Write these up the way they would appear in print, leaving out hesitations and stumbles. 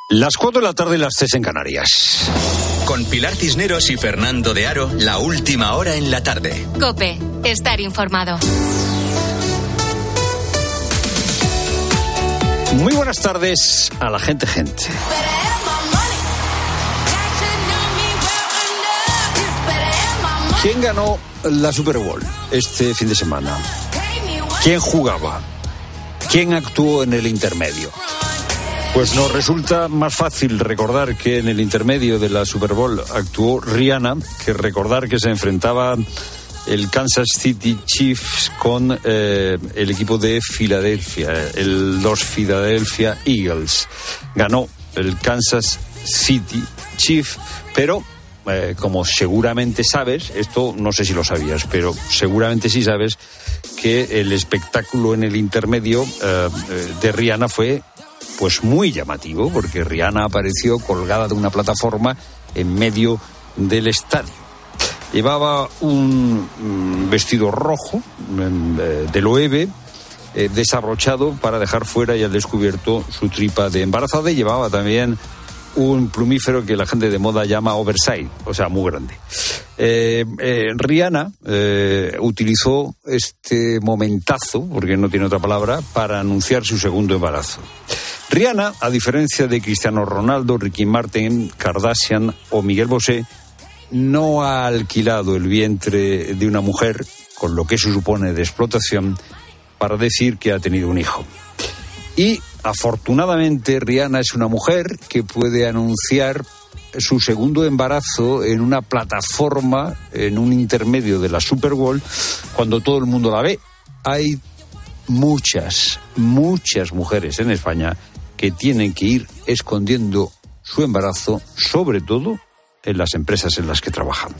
Las 4 de la tarde, las 3 en Canarias. Con Pilar Cisneros y Fernando de Aro, la última hora en la tarde. COPE, estar informado. Muy buenas tardes a la gente. ¿Quién ganó la Super Bowl este fin de semana? ¿Quién jugaba? ¿Quién actuó en el intermedio? Pues nos resulta más fácil recordar que en el intermedio de la Super Bowl actuó Rihanna que recordar que se enfrentaba el Kansas City Chiefs con el equipo de Filadelfia, los Philadelphia Eagles. Ganó el Kansas City Chiefs, pero como seguramente sabes, esto no sé si lo sabías, pero seguramente sí sabes que el espectáculo en el intermedio de Rihanna fue pues muy llamativo, porque Rihanna apareció colgada de una plataforma en medio del estadio. Llevaba un vestido rojo de loewe, desabrochado para dejar fuera y al descubierto su tripa de embarazada, y llevaba también un plumífero que la gente de moda llama oversize, o sea, muy grande. Rihanna utilizó este momentazo, porque no tiene otra palabra, para anunciar su segundo embarazo. Rihanna, a diferencia de Cristiano Ronaldo, Ricky Martin, Kardashian o Miguel Bosé, no ha alquilado el vientre de una mujer, con lo que eso supone de explotación, para decir que ha tenido un hijo. Y, afortunadamente, Rihanna es una mujer que puede anunciar su segundo embarazo en una plataforma, en un intermedio de la Super Bowl, cuando todo el mundo la ve. Hay muchas mujeres en España que tienen que ir escondiendo su embarazo, sobre todo en las empresas en las que trabajan.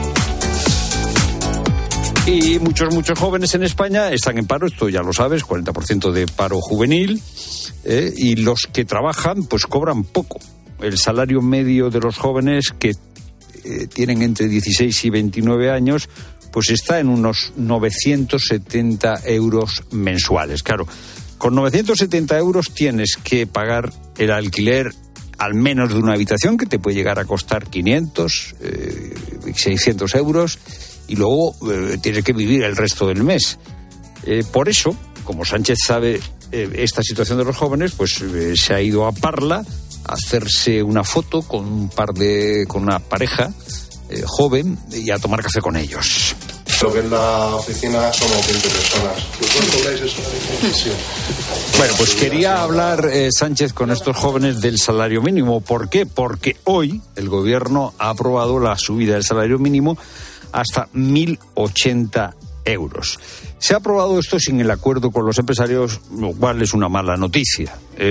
Y muchos jóvenes en España están en paro, esto ya lo sabes, 40% de paro juvenil, y los que trabajan pues cobran poco. El salario medio de los jóvenes que tienen entre 16 y 29 años pues está en unos 970 euros mensuales. Claro, con 970 euros tienes que pagar el alquiler al menos de una habitación, que te puede llegar a costar 500, 600 euros, y luego tienes que vivir el resto del mes. Por eso, como Sánchez sabe esta situación de los jóvenes, pues se ha ido a Parla a hacerse una foto con una pareja joven y a tomar café con ellos. Lo que en la oficina somos 20 personas. ¿Cuánto cobráis eso? Sí. Bueno, pues quería hablar, Sánchez, con estos jóvenes del salario mínimo. ¿Por qué? Porque hoy el gobierno ha aprobado la subida del salario mínimo hasta 1.080 euros. Se ha aprobado esto sin el acuerdo con los empresarios, lo cual es una mala noticia.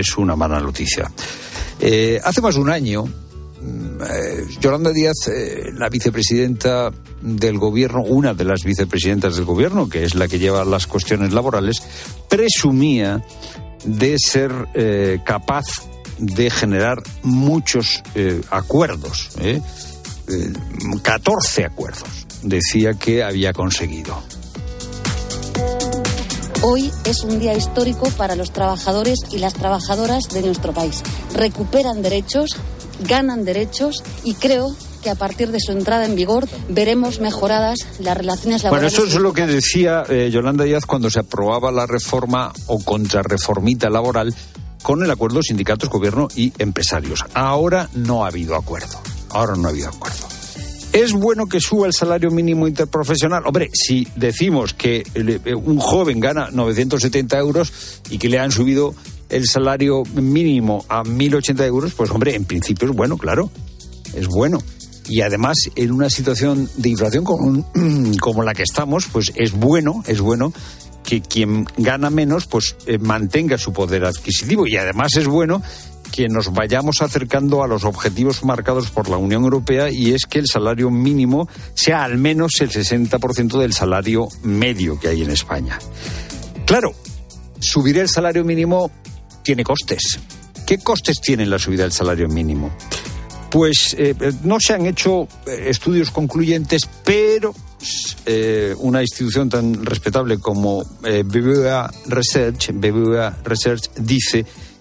Hace más de un año, Yolanda Díaz, la vicepresidenta del gobierno, una de las vicepresidentas del gobierno, que es la que lleva las cuestiones laborales, presumía de ser capaz de generar muchos acuerdos, 14 acuerdos, decía que había conseguido. Hoy es un día histórico para los trabajadores y las trabajadoras de nuestro país. Recuperan derechos, ganan derechos, y creo que a partir de su entrada en vigor veremos mejoradas las relaciones laborales. Bueno, eso es lo que decía Yolanda Díaz cuando se aprobaba la reforma o contrarreformita laboral con el acuerdo sindicatos, gobierno y empresarios. Ahora no ha habido acuerdo. ¿Es bueno que suba el salario mínimo interprofesional? Hombre, si decimos que un joven gana 970 euros y que le han subido el salario mínimo a 1.080 euros, pues hombre, en principio es bueno, claro, es bueno. Y además, en una situación de inflación como la que estamos, pues es bueno que quien gana menos pues mantenga su poder adquisitivo. Y además es bueno que nos vayamos acercando a los objetivos marcados por la Unión Europea, y es que el salario mínimo sea al menos el 60% del salario medio que hay en España. Claro, subir el salario mínimo tiene costes. ¿Qué costes tiene la subida del salario mínimo? Pues no se han hecho estudios concluyentes, pero una institución tan respetable como BBVA Research dice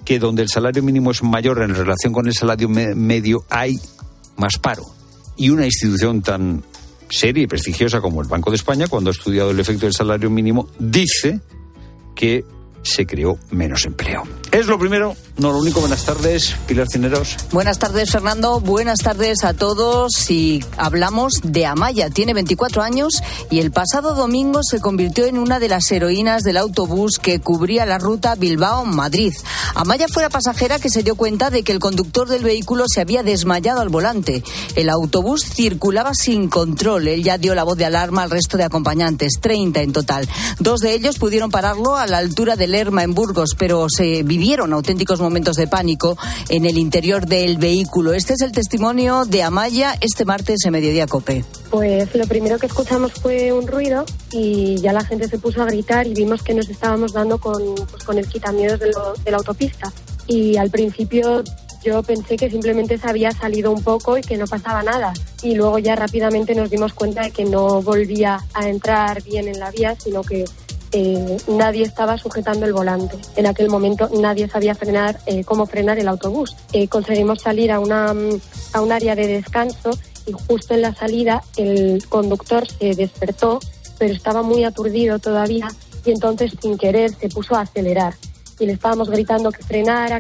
que donde el salario mínimo es mayor en relación con el salario medio hay más paro. Y una institución tan seria y prestigiosa como el Banco de España, cuando ha estudiado el efecto del salario mínimo, dice que se creó menos empleo. Es lo primero, no lo único. Buenas tardes, Pilar Cisneros. Buenas tardes, Fernando. Buenas tardes a todos. Y hablamos de Amaya. Tiene 24 años y el pasado domingo se convirtió en una de las heroínas del autobús que cubría la ruta Bilbao-Madrid. Amaya fue la pasajera que se dio cuenta de que el conductor del vehículo se había desmayado al volante. El autobús circulaba sin control. Él ya dio la voz de alarma al resto de acompañantes, 30 en total. 2 de ellos pudieron pararlo a la altura de Lerma, en Burgos, pero se vivieron auténticos momentos de pánico en el interior del vehículo. Este es el testimonio de Amaya este martes en Mediodía COPE. Pues lo primero que escuchamos fue un ruido y ya la gente se puso a gritar y vimos que nos estábamos dando con el quitamiedos de la autopista. Y al principio yo pensé que simplemente se había salido un poco y que no pasaba nada. Y luego ya rápidamente nos dimos cuenta de que no volvía a entrar bien en la vía, sino que nadie estaba sujetando el volante. En aquel momento nadie sabía cómo frenar el autobús. Conseguimos salir a un área de descanso y justo en la salida el conductor se despertó, pero estaba muy aturdido todavía y entonces sin querer se puso a acelerar. Y le estábamos gritando que frenara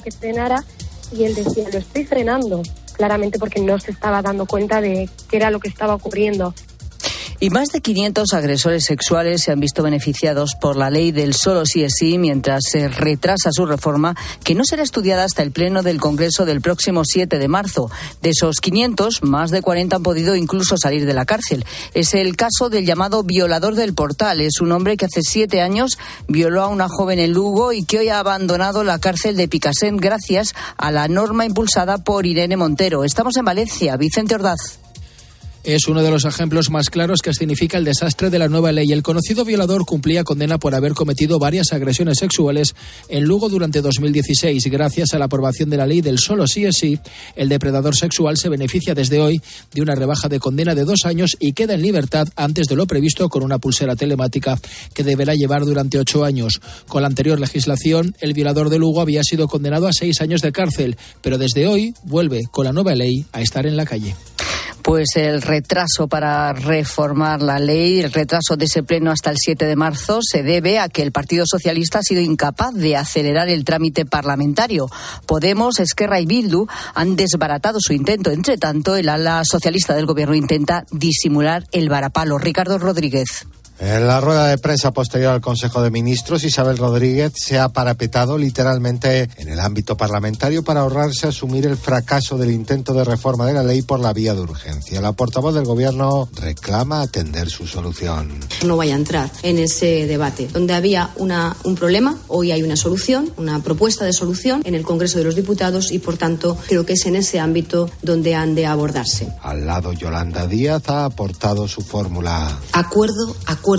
y él decía, lo estoy frenando, claramente porque no se estaba dando cuenta de qué era lo que estaba ocurriendo. Y más de 500 agresores sexuales se han visto beneficiados por la ley del solo sí es sí, mientras se retrasa su reforma, que no será estudiada hasta el Pleno del Congreso del próximo 7 de marzo. De esos 500, más de 40 han podido incluso salir de la cárcel. Es el caso del llamado violador del Portal. Es un hombre que hace 7 años violó a una joven en Lugo y que hoy ha abandonado la cárcel de Picassent gracias a la norma impulsada por Irene Montero. Estamos en Valencia. Vicente Ordaz. Es uno de los ejemplos más claros que significa el desastre de la nueva ley. El conocido violador cumplía condena por haber cometido varias agresiones sexuales en Lugo durante 2016. Gracias a la aprobación de la ley del solo sí es sí, el depredador sexual se beneficia desde hoy de una rebaja de condena de 2 años y queda en libertad antes de lo previsto con una pulsera telemática que deberá llevar durante 8 años. Con la anterior legislación, el violador de Lugo había sido condenado a 6 años de cárcel, pero desde hoy vuelve con la nueva ley a estar en la calle. Pues el retraso para reformar la ley, el retraso de ese pleno hasta el 7 de marzo, se debe a que el Partido Socialista ha sido incapaz de acelerar el trámite parlamentario. Podemos, Esquerra y Bildu han desbaratado su intento. Entre tanto, el ala socialista del Gobierno intenta disimular el varapalo. Ricardo Rodríguez. En la rueda de prensa posterior al Consejo de Ministros, Isabel Rodríguez se ha parapetado literalmente en el ámbito parlamentario para ahorrarse asumir el fracaso del intento de reforma de la ley por la vía de urgencia. La portavoz del Gobierno reclama atender su solución. No vaya a entrar en ese debate. Donde había un problema, hoy hay una solución, una propuesta de solución en el Congreso de los Diputados y, por tanto, creo que es en ese ámbito donde han de abordarse. Al lado, Yolanda Díaz ha aportado su fórmula. Acuerdo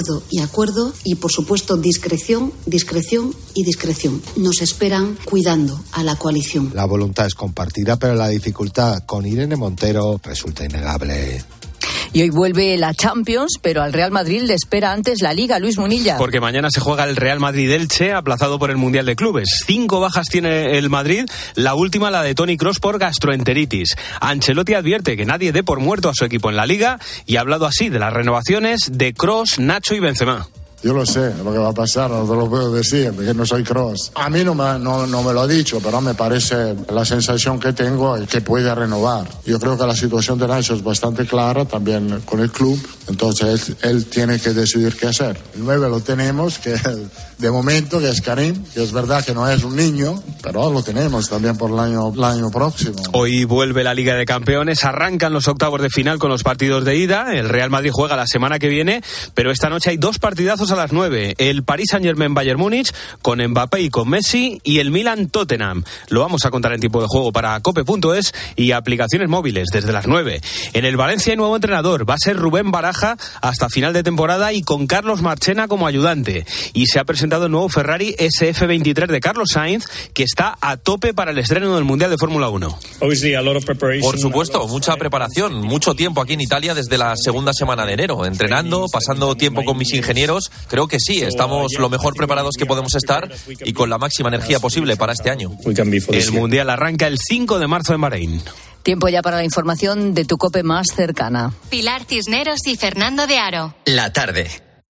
y, por supuesto, discreción y discreción. Nos esperan cuidando a la coalición. La voluntad es compartida, pero la dificultad con Irene Montero resulta innegable. Y hoy vuelve la Champions, pero al Real Madrid le espera antes la Liga. Luis Munilla. Porque mañana se juega el Real Madrid-Elche, aplazado por el Mundial de Clubes. 5 bajas tiene el Madrid, la última la de Toni Kroos por gastroenteritis. Ancelotti advierte que nadie dé por muerto a su equipo en la Liga y ha hablado así de las renovaciones de Kroos, Nacho y Benzema. Yo lo sé, lo que va a pasar, no te lo puedo decir, porque no soy Kroos. A mí no me lo ha dicho, pero me parece la sensación que tengo es que puede renovar. Yo creo que la situación de Nacho es bastante clara también con el club, entonces él tiene que decidir qué hacer. El 9 lo tenemos, que de momento, que es Karim, que es verdad que no es un niño, pero lo tenemos también por el año próximo. Hoy vuelve la Liga de Campeones, arrancan los octavos de final con los partidos de ida. El Real Madrid juega la semana que viene, pero esta noche hay 2 partidazos a las 9. El Paris Saint-Germain-Bayern Múnich con Mbappé y con Messi y el Milan-Tottenham. Lo vamos a contar en tiempo de juego para cope.es y aplicaciones móviles desde las 9. En el Valencia hay nuevo entrenador. Va a ser Rubén Baraja. baraja hasta final de temporada y con Carlos Marchena como ayudante. Y se ha presentado el nuevo Ferrari SF23 de Carlos Sainz, que está a tope para el estreno del Mundial de Fórmula 1. Por supuesto, mucha preparación, mucho tiempo aquí en Italia desde la segunda semana de enero, entrenando, pasando tiempo con mis ingenieros. Creo que sí, estamos lo mejor preparados que podemos estar y con la máxima energía posible para este año. El Mundial arranca el 5 de marzo en Bahrein. Tiempo ya para la información de tu COPE más cercana. Pilar Cisneros y Fernando de Aro. La tarde.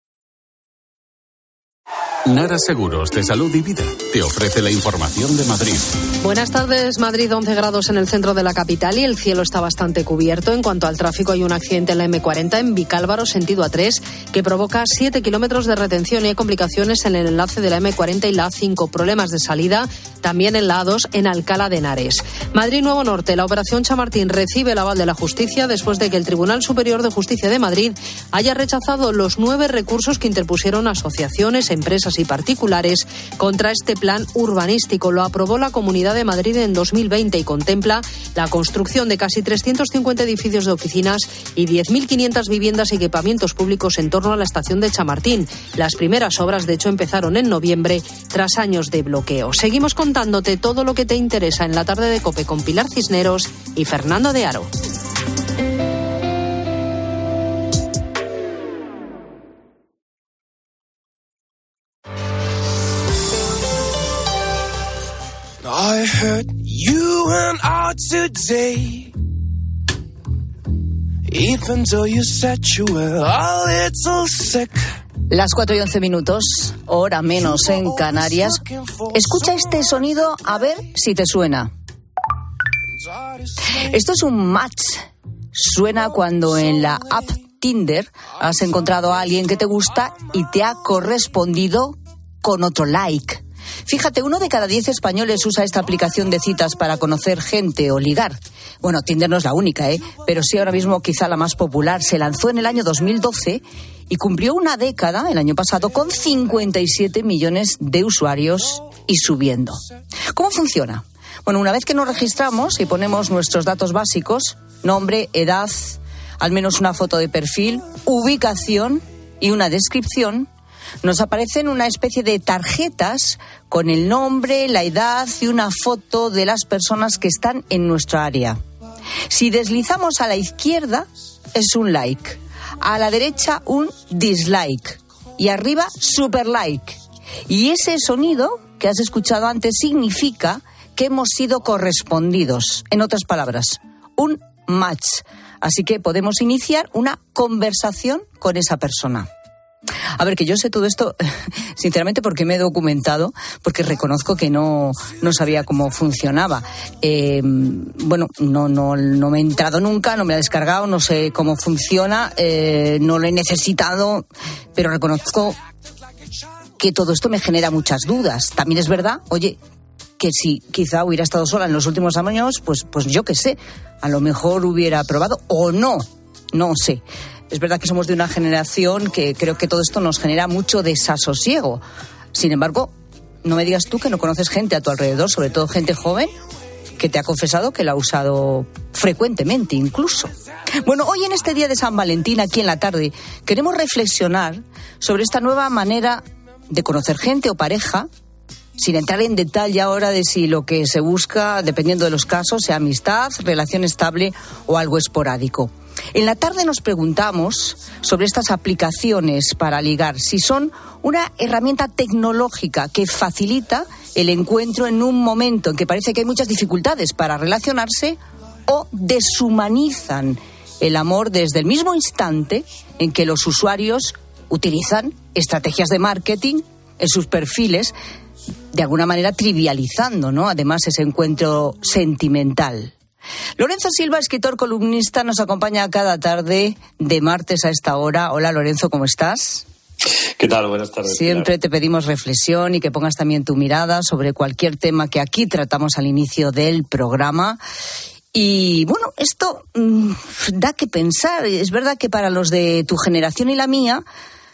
Nara Seguros de Salud y Vida te ofrece la información de Madrid. Buenas tardes. Madrid, 11 grados en el centro de la capital y el cielo está bastante cubierto. En cuanto al tráfico, hay un accidente en la M40 en Vicálvaro, sentido A3, que provoca 7 kilómetros de retención y hay complicaciones en el enlace de la M40 y la A5. Problemas de salida también en la A2 en Alcalá de Henares. Madrid Nuevo Norte. La operación Chamartín recibe el aval de la justicia después de que el Tribunal Superior de Justicia de Madrid haya rechazado los 9 recursos que interpusieron asociaciones, empresas y particulares contra este plan urbanístico. Lo aprobó la Comunidad de Madrid en 2020 y contempla la construcción de casi 350 edificios de oficinas y 10.500 viviendas y equipamientos públicos en torno a la estación de Chamartín. Las primeras obras, de hecho, empezaron en noviembre tras años de bloqueo. Seguimos contándote todo lo que te interesa en la tarde de COPE con Pilar Cisneros y Fernando de Aro. I heard you went out today, even though you said you were a little sick. Las 4:11, hora menos en Canarias. Escucha este sonido a ver si te suena. Esto es un match. Suena cuando en la app Tinder has encontrado a alguien que te gusta y te ha correspondido con otro like. Fíjate, 1 de cada 10 españoles usa esta aplicación de citas para conocer gente o ligar. Bueno, Tinder no es la única, pero sí ahora mismo quizá la más popular. Se lanzó en el año 2012 y cumplió una década, el año pasado, con 57 millones de usuarios y subiendo. ¿Cómo funciona? Bueno, una vez que nos registramos y ponemos nuestros datos básicos, nombre, edad, al menos una foto de perfil, ubicación y una descripción, nos aparecen una especie de tarjetas con el nombre, la edad y una foto de las personas que están en nuestra área. Si deslizamos a la izquierda, es un like. A la derecha, un dislike. Y arriba, super like. Y ese sonido que has escuchado antes significa que hemos sido correspondidos. En otras palabras, un match. Así que podemos iniciar una conversación con esa persona. A ver, que yo sé todo esto, sinceramente, porque me he documentado, porque reconozco que no sabía cómo funcionaba. Bueno, no me he entrado nunca, no me he descargado, no sé cómo funciona, no lo he necesitado, pero reconozco que todo esto me genera muchas dudas. También es verdad, oye, que si quizá hubiera estado sola en los últimos años, pues yo qué sé, a lo mejor hubiera probado o no sé. Es verdad que somos de una generación que creo que todo esto nos genera mucho desasosiego. Sin embargo, no me digas tú que no conoces gente a tu alrededor, sobre todo gente joven, que te ha confesado que la ha usado frecuentemente incluso. Bueno, hoy en este día de San Valentín, aquí en la tarde, queremos reflexionar sobre esta nueva manera de conocer gente o pareja, sin entrar en detalle ahora de si lo que se busca, dependiendo de los casos, sea amistad, relación estable o algo esporádico. En la tarde nos preguntamos sobre estas aplicaciones para ligar, si son una herramienta tecnológica que facilita el encuentro en un momento en que parece que hay muchas dificultades para relacionarse, o deshumanizan el amor desde el mismo instante en que los usuarios utilizan estrategias de marketing en sus perfiles, de alguna manera trivializando, ¿no?, además, ese encuentro sentimental. Lorenzo Silva, escritor, columnista, nos acompaña cada tarde de martes a esta hora. Hola, Lorenzo, ¿cómo estás? ¿Qué tal? Buenas tardes. Siempre te pedimos reflexión y que pongas también tu mirada sobre cualquier tema que aquí tratamos al inicio del programa. Y bueno, esto da que pensar. Es verdad que para los de tu generación y la mía,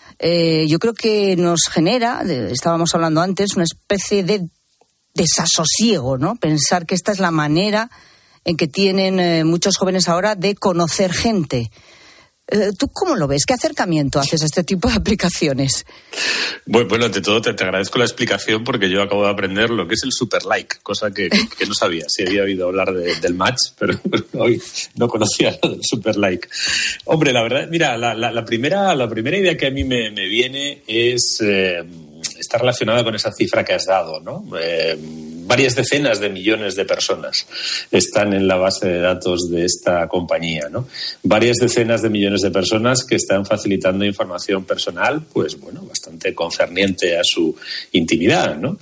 yo creo que nos genera, estábamos hablando antes, una especie de desasosiego, ¿no? Pensar que esta es la manera en que tienen muchos jóvenes ahora de conocer gente. ¿Tú cómo lo ves? ¿Qué acercamiento haces a este tipo de aplicaciones? Bueno, ante todo te agradezco la explicación porque yo acabo de aprender lo que es el super like, cosa que no sabía. Sí había oído hablar del match, pero hoy no conocía lo del super like. Hombre, la verdad, mira, la primera idea que a mí me viene es está relacionada con esa cifra que has dado, ¿no? Varias decenas de millones de personas están en la base de datos de esta compañía, ¿no? Varias decenas de millones de personas que están facilitando información personal, pues bueno, bastante concerniente a su intimidad, ¿no?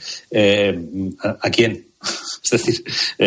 ¿A quién? Es decir,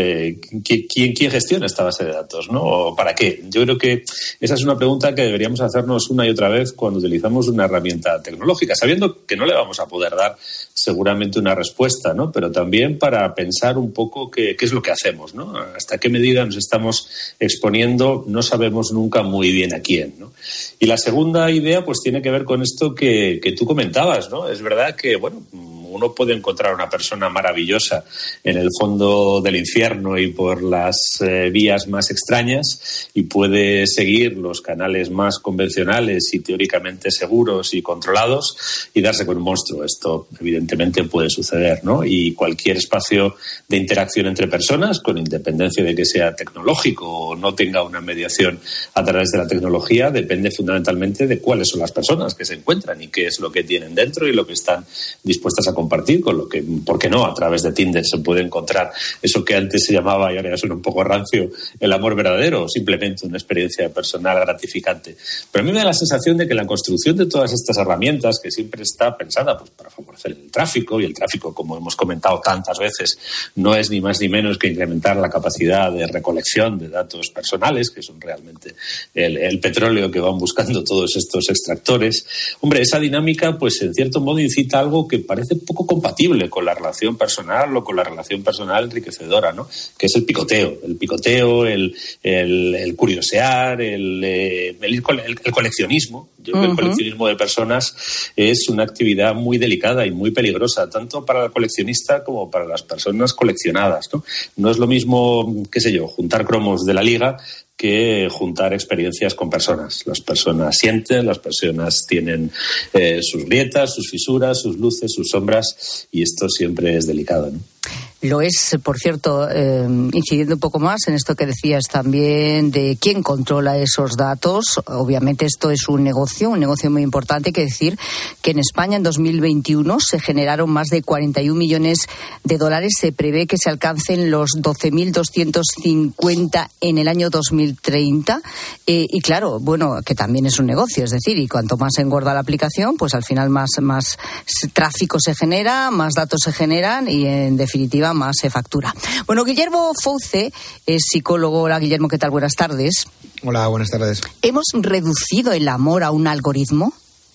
¿quién gestiona esta base de datos, ¿no? ¿O para qué? Yo creo que esa es una pregunta que deberíamos hacernos una y otra vez cuando utilizamos una herramienta tecnológica, sabiendo que no le vamos a poder dar seguramente una respuesta, ¿no? Pero también para pensar un poco qué es lo que hacemos, ¿no? Hasta qué medida nos estamos exponiendo, no sabemos nunca muy bien a quién, ¿no? Y la segunda idea, pues tiene que ver con esto que tú comentabas, ¿no? Es verdad que, bueno, uno puede encontrar una persona maravillosa en el fondo del infierno y por las vías más extrañas y puede seguir los canales más convencionales y teóricamente seguros y controlados y darse con un monstruo. Esto evidentemente puede suceder, ¿no? Y cualquier espacio de interacción entre personas, con independencia de que sea tecnológico o no tenga una mediación a través de la tecnología, depende fundamentalmente de cuáles son las personas que se encuentran y qué es lo que tienen dentro y lo que están dispuestas a compartir, con lo que, ¿por qué no? A través de Tinder se puede encontrar eso que antes se llamaba, y ahora ya suena un poco rancio, el amor verdadero, o simplemente una experiencia personal gratificante. Pero a mí me da la sensación de que la construcción de todas estas herramientas, que siempre está pensada pues, para favorecer el tráfico, y el tráfico, como hemos comentado tantas veces, no es ni más ni menos que incrementar la capacidad de recolección de datos personales, que son realmente el petróleo que van buscando todos estos extractores. Hombre, esa dinámica, pues en cierto modo incita a algo que parece poco compatible con la relación personal o con la relación personal enriquecedora, ¿no? Que es el picoteo, el curiosear, el coleccionismo. Yo creo que el coleccionismo de personas es una actividad muy delicada y muy peligrosa, tanto para el coleccionista como para las personas coleccionadas, ¿no? No es lo mismo, qué sé yo, juntar cromos de la Liga que juntar experiencias con personas. Las personas sienten, las personas tienen sus grietas, sus fisuras, sus luces, sus sombras, y esto siempre es delicado, ¿no? Lo es, por cierto, incidiendo un poco más en esto que decías también de quién controla esos datos. Obviamente esto es un negocio muy importante. Hay que decir que en España en 2021 se generaron más de 41 millones de dólares. Se prevé que se alcancen los 12.250 en el año 2030. Y claro, bueno, que también es un negocio. Es decir, y cuanto más engorda la aplicación, pues al final más tráfico se genera, más datos se generan y en definitiva más se factura. Bueno, Guillermo Fouce es psicólogo. Hola, Guillermo, ¿qué tal? Buenas tardes. Hola, buenas tardes. ¿Hemos reducido el amor a un algoritmo?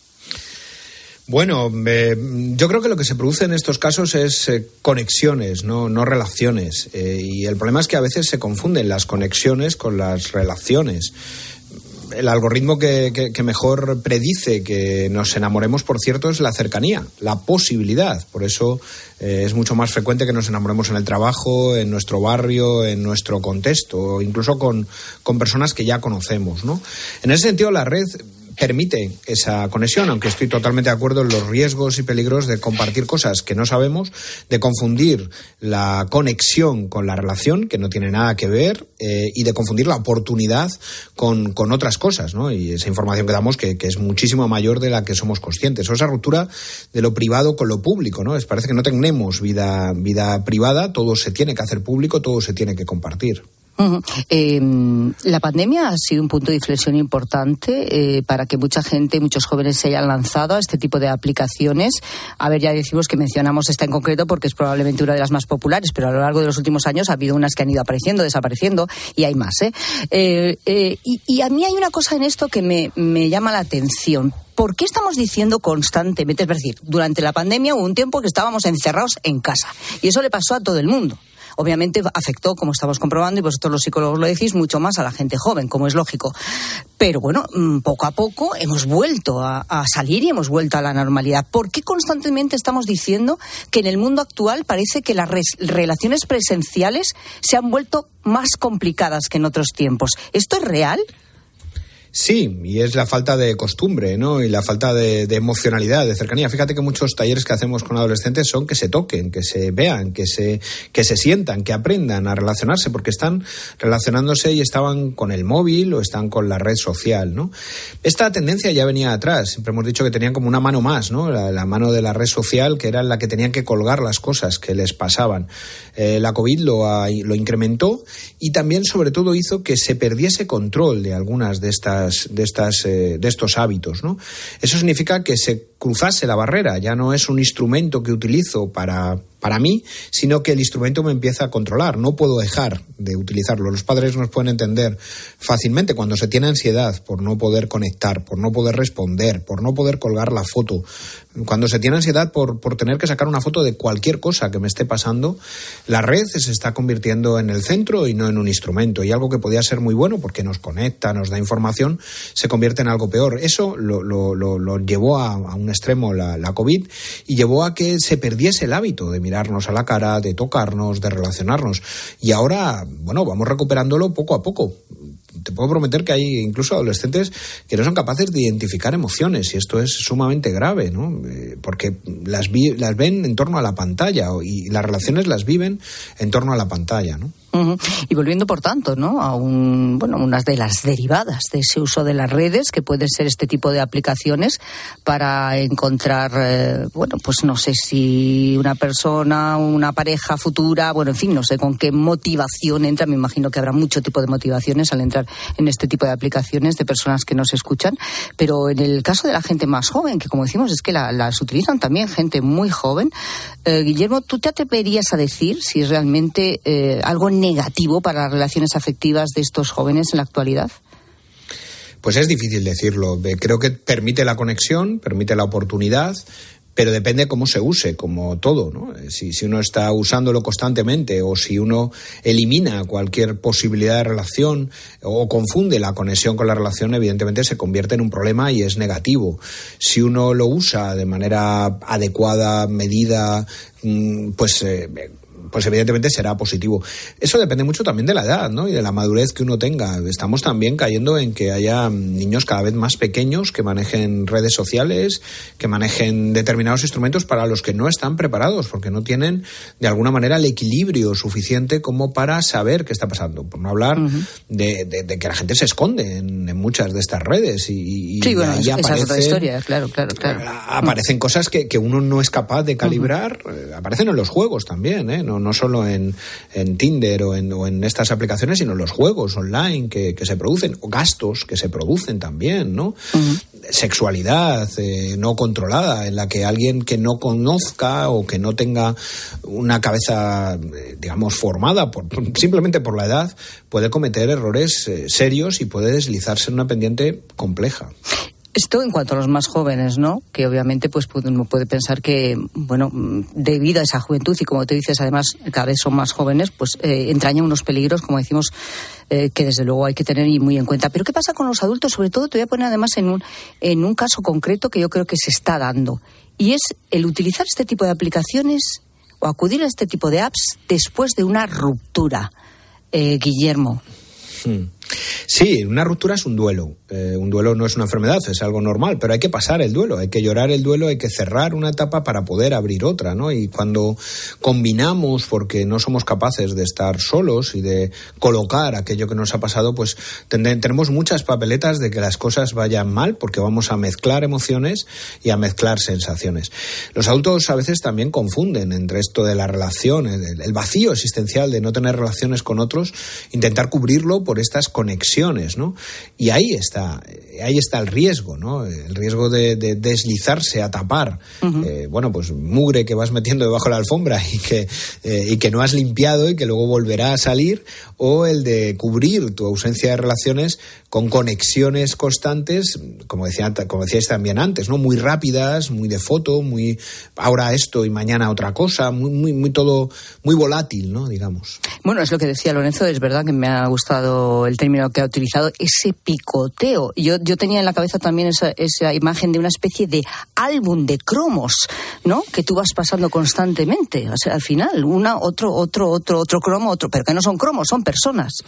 Bueno, yo creo que lo que se produce en estos casos es conexiones, no relaciones. Y el problema es que a veces se confunden las conexiones con las relaciones. El algoritmo que mejor predice que nos enamoremos, por cierto, es la cercanía, la posibilidad. Por eso es mucho más frecuente que nos enamoremos en el trabajo, en nuestro barrio, en nuestro contexto, incluso con personas que ya conocemos, ¿no? En ese sentido, la red permite esa conexión, aunque estoy totalmente de acuerdo en los riesgos y peligros de compartir cosas que no sabemos, de confundir la conexión con la relación, que no tiene nada que ver, y de confundir la oportunidad con otras cosas, ¿no? Y esa información que damos que es muchísimo mayor de la que somos conscientes. O esa ruptura de lo privado con lo público, ¿no? Parece que no tenemos vida privada, todo se tiene que hacer público, todo se tiene que compartir. La pandemia ha sido un punto de inflexión importante para que mucha gente, muchos jóvenes se hayan lanzado a este tipo de aplicaciones. A ver, ya decimos que mencionamos esta en concreto porque es probablemente una de las más populares, pero a lo largo de los últimos años ha habido unas que han ido apareciendo, desapareciendo, y hay más, y a mí hay una cosa en esto que me llama la atención. ¿Por qué estamos diciendo constantemente? Es decir, durante la pandemia hubo un tiempo que estábamos encerrados en casa, y eso le pasó a todo el mundo. Obviamente afectó, como estamos comprobando, y vosotros los psicólogos lo decís, mucho más a la gente joven, como es lógico. Pero bueno, poco a poco hemos vuelto a salir y hemos vuelto a la normalidad. ¿Por qué constantemente estamos diciendo que en el mundo actual parece que las relaciones presenciales se han vuelto más complicadas que en otros tiempos? ¿Esto es real? Sí, y es la falta de costumbre, ¿no? Y la falta de emocionalidad, de cercanía. Fíjate que muchos talleres que hacemos con adolescentes son que se toquen, que se vean, que se sientan, que aprendan a relacionarse, porque están relacionándose y estaban con el móvil o están con la red social, ¿no? Esta tendencia ya venía atrás. Siempre hemos dicho que tenían como una mano más, ¿no? La mano de la red social, que era la que tenían que colgar las cosas que les pasaban. La COVID lo incrementó y también, sobre todo, hizo que se perdiese control de algunas de estos hábitos, ¿no? Eso significa que se cruzase la barrera. Ya no es un instrumento que utilizo para mí, sino que el instrumento me empieza a controlar. No puedo dejar de utilizarlo. Los padres nos pueden entender fácilmente cuando se tiene ansiedad por no poder conectar, por no poder responder, por no poder colgar la foto. Cuando se tiene ansiedad por tener que sacar una foto de cualquier cosa que me esté pasando, la red se está convirtiendo en el centro y no en un instrumento. Y algo que podía ser muy bueno porque nos conecta, nos da información, se convierte en algo peor. Eso lo llevó a un extremo la COVID y llevó a que se perdiese el hábito de mirarnos a la cara, de tocarnos, de relacionarnos. Y ahora, vamos recuperándolo poco a poco. Te puedo prometer que hay incluso adolescentes que no son capaces de identificar emociones, y esto es sumamente grave, ¿no? Porque las ven en torno a la pantalla y las relaciones las viven en torno a la pantalla, ¿no? Y volviendo, por tanto, ¿no?, a unas de las derivadas de ese uso de las redes, que pueden ser este tipo de aplicaciones para encontrar, pues no sé si una persona, una pareja futura, en fin, no sé con qué motivación entra. Me imagino que habrá mucho tipo de motivaciones al entrar en este tipo de aplicaciones de personas que nos escuchan, pero en el caso de la gente más joven, que como decimos es que las utilizan también gente muy joven, Guillermo, ¿tú te atreverías a decir si es realmente algo negativo para las relaciones afectivas de estos jóvenes en la actualidad? Pues es difícil decirlo. Creo que permite la conexión, permite la oportunidad, pero depende cómo se use, como todo, ¿no? Si uno está usándolo constantemente o si uno elimina cualquier posibilidad de relación o confunde la conexión con la relación, evidentemente se convierte en un problema y es negativo. Si uno lo usa de manera adecuada, medida, pues evidentemente será positivo. Eso depende mucho también de la edad, ¿no?, y de la madurez que uno tenga. Estamos también cayendo en que haya niños cada vez más pequeños que manejen redes sociales, que manejen determinados instrumentos para los que no están preparados, porque no tienen de alguna manera el equilibrio suficiente como para saber qué está pasando. Por no hablar de que la gente se esconde en muchas de estas redes y sí, esa es otra historia, claro. Aparecen cosas que uno no es capaz de calibrar, aparecen en los juegos también, no solo en Tinder o en estas aplicaciones, sino en los juegos online que se producen, o gastos que se producen también, ¿no? Sexualidad no controlada, en la que alguien que no conozca o que no tenga una cabeza, digamos, formada simplemente por la edad, puede cometer errores serios y puede deslizarse en una pendiente compleja. Esto en cuanto a los más jóvenes, ¿no? Que obviamente pues uno puede pensar que, debido a esa juventud y como te dices, además cada vez son más jóvenes, pues entraña unos peligros, como decimos, que desde luego hay que tener muy en cuenta. Pero ¿qué pasa con los adultos? Sobre todo te voy a poner además en un caso concreto que yo creo que se está dando, y es el utilizar este tipo de aplicaciones o acudir a este tipo de apps después de una ruptura. Guillermo. Sí, una ruptura es un duelo. Un duelo no es una enfermedad, es algo normal, pero hay que pasar el duelo, hay que llorar el duelo, hay que cerrar una etapa para poder abrir otra, ¿no? Y cuando combinamos, porque no somos capaces de estar solos y de colocar aquello que nos ha pasado, pues tenemos muchas papeletas de que las cosas vayan mal, porque vamos a mezclar emociones y a mezclar sensaciones. Los adultos a veces también confunden entre esto de la relación, el vacío existencial de no tener relaciones con otros, intentar cubrirlo por estas conexiones, ¿no? Y ahí está el riesgo, ¿no? El riesgo de deslizarse a tapar, pues mugre que vas metiendo debajo de la alfombra y que no has limpiado y que luego volverá a salir, o el de cubrir tu ausencia de relaciones con conexiones constantes, como decíais también antes, ¿no? Muy rápidas, muy de foto, muy ahora esto y mañana otra cosa, muy todo muy volátil, ¿no? Digamos. Bueno, es lo que decía Lorenzo, es verdad que me ha gustado el término que ha utilizado, ese picoteo. Yo tenía en la cabeza también esa imagen de una especie de álbum de cromos, ¿no? Que tú vas pasando constantemente. O sea, al final, otro cromo, pero que no son cromos, son personas.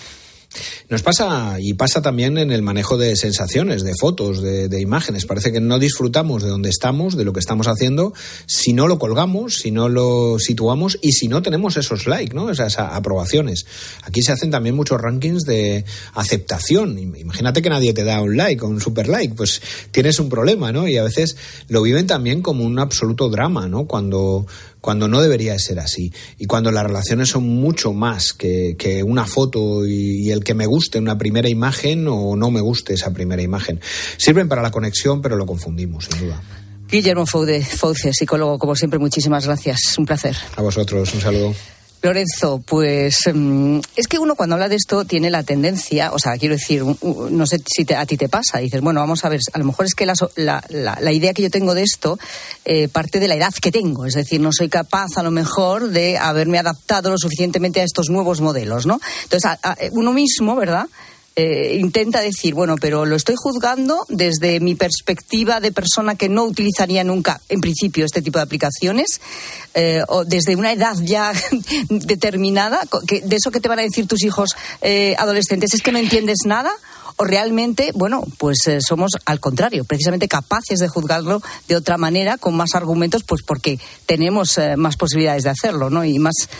Nos pasa, y pasa también en el manejo de sensaciones, de fotos, de imágenes. Parece que no disfrutamos de donde estamos, de lo que estamos haciendo, si no lo colgamos, si no lo situamos y si no tenemos esos likes, ¿no? Esas aprobaciones. Aquí se hacen también muchos rankings de aceptación. Imagínate que nadie te da un like o un super like, pues tienes un problema, ¿no? Y a veces lo viven también como un absoluto drama, ¿no? Cuando no debería ser así. Y cuando las relaciones son mucho más que una foto y el que me guste una primera imagen o no me guste esa primera imagen. Sirven para la conexión, pero lo confundimos, sin duda. Guillermo Fouce, psicólogo, como siempre, muchísimas gracias. Un placer. A vosotros, un saludo. Lorenzo, pues es que uno cuando habla de esto tiene la tendencia, o sea, quiero decir, no sé si a ti te pasa, dices, bueno, vamos a ver, a lo mejor es que la idea que yo tengo de esto parte de la edad que tengo, es decir, no soy capaz a lo mejor de haberme adaptado lo suficientemente a estos nuevos modelos, ¿no? Entonces, uno mismo, ¿verdad?, intenta decir, bueno, pero lo estoy juzgando desde mi perspectiva de persona que no utilizaría nunca, en principio, este tipo de aplicaciones, o desde una edad ya determinada, de eso que te van a decir tus hijos adolescentes, es que no entiendes nada, o realmente, bueno, pues somos al contrario, precisamente capaces de juzgarlo de otra manera, con más argumentos, pues porque tenemos más posibilidades de hacerlo, ¿no? Y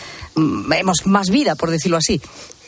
hemos más vida, por decirlo así.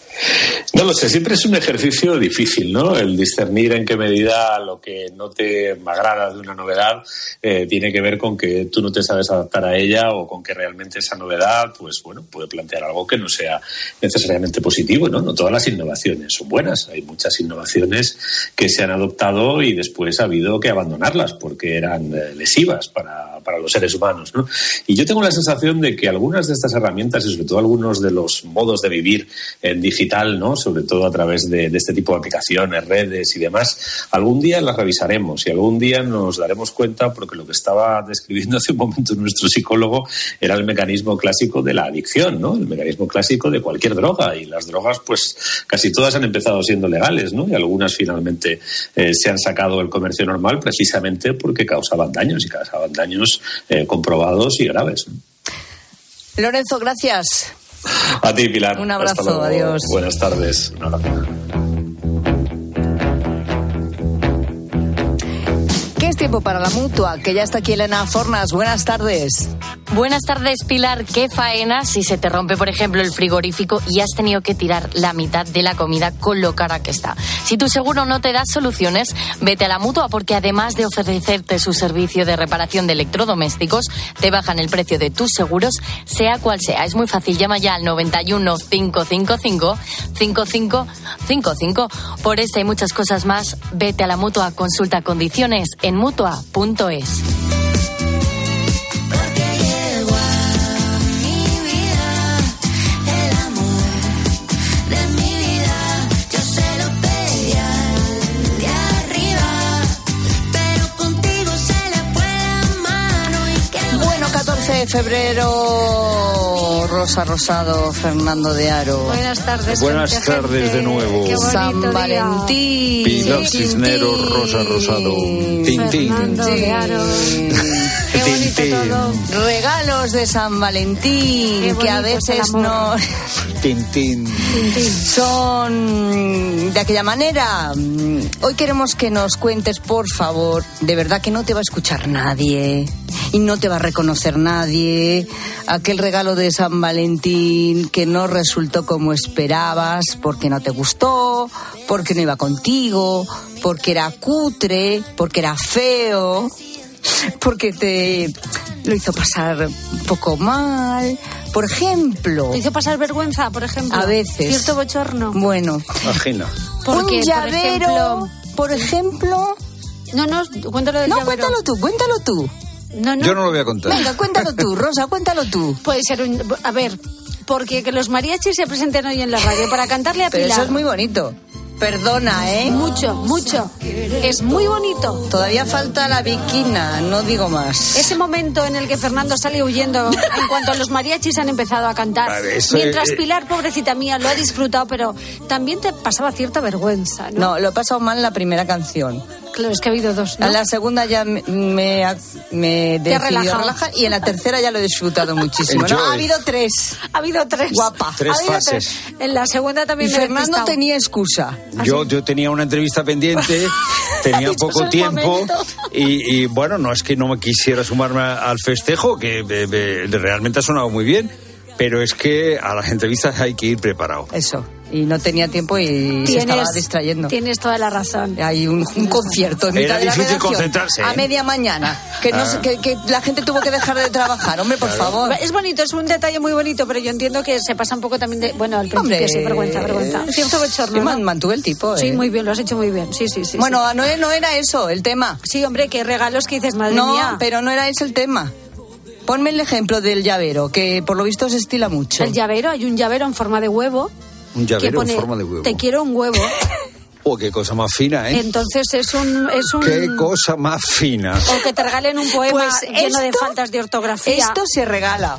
No lo sé, siempre es un ejercicio difícil, ¿no? El discernir en qué medida lo que no te agrada de una novedad tiene que ver con que tú no te sabes adaptar a ella o con que realmente esa novedad, pues bueno, puede plantear algo que no sea necesariamente positivo, ¿no? No todas las innovaciones son buenas. Hay muchas innovaciones que se han adoptado y después ha habido que abandonarlas porque eran lesivas para los seres humanos, ¿no? Y yo tengo la sensación de que algunas de estas herramientas y sobre todo algunos de los modos de vivir en digital, ¿no?, sobre todo a través de este tipo de aplicaciones, redes y demás, algún día las revisaremos y algún día nos daremos cuenta, porque lo que estaba describiendo hace un momento nuestro psicólogo era el mecanismo clásico de la adicción, ¿no? El mecanismo clásico de cualquier droga, y las drogas pues casi todas han empezado siendo legales, ¿no? Y algunas finalmente se han sacado del comercio normal precisamente porque causaban daños comprobados y graves, ¿no? Lorenzo, gracias. A ti, Pilar. Un abrazo, adiós. Buenas tardes. Un abrazo. ¿Qué es tiempo para la Mutua? Que ya está aquí Elena Fornas. Buenas tardes. Buenas tardes, Pilar. ¿Qué faena si se te rompe, por ejemplo, el frigorífico y has tenido que tirar la mitad de la comida con lo cara que está? Si tu seguro no te da soluciones, vete a la Mutua, porque además de ofrecerte su servicio de reparación de electrodomésticos, te bajan el precio de tus seguros, sea cual sea. Es muy fácil. Llama ya al 91 555 5555. Por esta y muchas cosas más, vete a la Mutua. Consulta condiciones en mutua.es. De febrero, Rosa Rosado, Fernando de Aro. Buenas tardes. Buenas tardes de nuevo. San Valentín. Pilar Cisneros, Rosa Rosado. Tintín. Fernando de Aro. Qué bonito todo. Regalos de San Valentín, que a veces no... Tintín. Son de aquella manera. Hoy queremos que nos cuentes, por favor, de verdad que no te va a escuchar nadie y no te va a reconocer nadie, aquel regalo de San Valentín que no resultó como esperabas, porque no te gustó, porque no iba contigo, porque era cutre, porque era feo, porque te lo hizo pasar un poco mal, por ejemplo. ¿Te hizo pasar vergüenza, por ejemplo? A veces. ¿Cierto bochorno? Bueno. Ajena. Porque, un llavero, por ejemplo... No, cuéntalo del llavero. No, cuéntalo tú. No. Yo no lo voy a contar. Venga, cuéntalo tú, Rosa, cuéntalo tú. Puede ser a ver, porque que los mariachis se presenten hoy en la radio para cantarle a Pilar. Pero eso es muy bonito. Perdona, ¿eh? Mucho. Es muy bonito. Todavía falta la viquina, no digo más. Ese momento en el que Fernando sale huyendo en cuanto los mariachis han empezado a cantar. Mientras Pilar, pobrecita mía, lo ha disfrutado, pero también te pasaba cierta vergüenza, ¿no? No, lo he pasado mal en la primera canción. Claro, es que ha habido dos, ¿no? En la segunda ya me decidido relajar y en la tercera ya lo he disfrutado muchísimo. ¿No? Ha habido tres. Ha habido tres. Guapa. Tres fases. En la segunda también y Fernando tenía excusa. Yo tenía una entrevista pendiente, tenía poco tiempo y bueno, no es que no me quisiera sumarme al festejo, que realmente ha sonado muy bien, pero es que a las entrevistas hay que ir preparado. Eso. Y no tenía tiempo y se estaba distrayendo. Tienes toda la razón. Hay un concierto en mitad de la difícil concentrarse. A media mañana. Que la gente tuvo que dejar de trabajar. Hombre, por favor. Es bonito, es un detalle muy bonito, pero yo entiendo que se pasa un poco también de... Bueno, al principio sí, vergüenza. Cierto bochorno, ¿no? Mantuve el tipo, Sí, muy bien, lo has hecho muy bien. Sí. Bueno, sí. No era eso el tema. Sí, hombre, qué regalos que dices, madre mía. No, pero no era ese el tema. Ponme el ejemplo del llavero, que por lo visto se estila mucho. El llavero, hay un llavero en forma de huevo. Un llavero en forma de huevo. Te quiero un huevo. Oh, qué cosa más fina, ¿eh? Entonces es un... Qué cosa más fina. O que te regalen un poema lleno de faltas de ortografía. Esto se regala.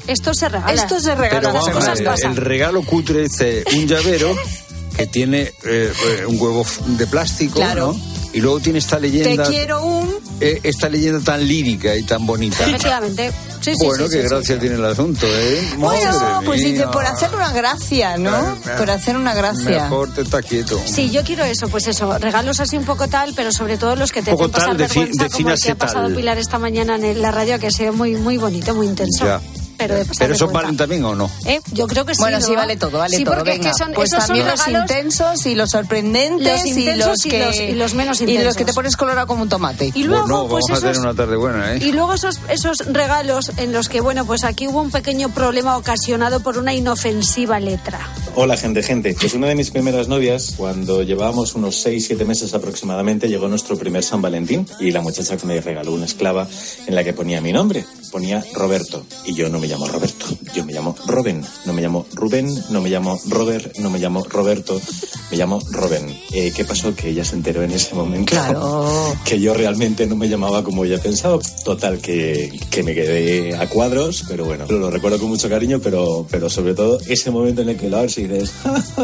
Pero vamos, el regalo cutre es un llavero que tiene un huevo de plástico, claro, ¿no? Y luego tiene esta leyenda... Te quiero esta leyenda tan lírica y tan bonita. Efectivamente. Sí, bueno, qué gracia tiene el asunto, ¿eh? Bueno, pues dice, por hacer una gracia, ¿no? Por hacer una gracia. Mejor te está quieto. Sí, yo quiero eso, pues eso, regalos así un poco tal, pero sobre todo los que te hacen pasar vergüenza, como el que ha pasado Pilar esta mañana en la radio, que ha sido muy, muy bonito, muy intenso. Ya. Pero esos valen también o no? Yo creo que sí. Bueno, ¿no? sí, vale todo, sí, todo. Porque venga. Es que son, pues también los intensos y los sorprendentes y los menos intensos. Y los que te pones colorado como un tomate. Y luego, bueno, vamos a tener una tarde buena, ¿eh? Y luego esos regalos en los que, bueno, pues aquí hubo un pequeño problema ocasionado por una inofensiva letra. Hola, gente. Pues una de mis primeras novias, cuando llevábamos unos 6-7 meses aproximadamente, llegó nuestro primer San Valentín y la muchacha me regaló una esclava en la que ponía mi nombre. Ponía Roberto. Y yo no me llamo Roberto. Yo me llamo Robin, no me llamo Rubén, no me llamo Robert, no me llamo Roberto, me llamo Robin. ¿Qué pasó? Que ella se enteró en ese momento, claro, que yo realmente no me llamaba como ella pensaba. Total, que me quedé a cuadros, pero bueno, lo recuerdo con mucho cariño, pero sobre todo ese momento en el que lo abres y dices,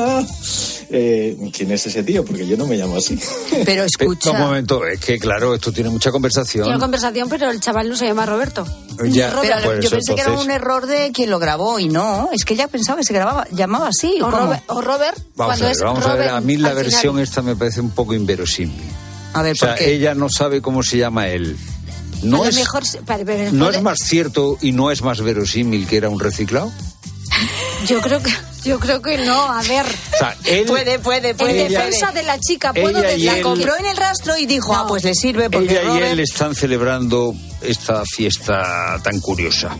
¿quién es ese tío? Porque yo no me llamo así. Pero escucha... Un momento, es que claro, esto tiene mucha conversación. Tiene conversación, pero el chaval no se llama Roberto. Ya, Robert. Pero pues yo pensé que era un error de quien lo grabó y no, es que ella pensaba que se llamaba así. O Robert. Vamos a ver, a mí la versión esta me parece un poco inverosímil. A ver, o sea, ¿por qué? ella no sabe cómo se llama él. No es más cierto y no es más verosímil que era un reciclado. Yo creo que no, a ver. O sea, él, puede. En defensa de la chica, puedo decir. La compró en el rastro y dijo, pues le sirve porque ella y él están celebrando esta fiesta tan curiosa.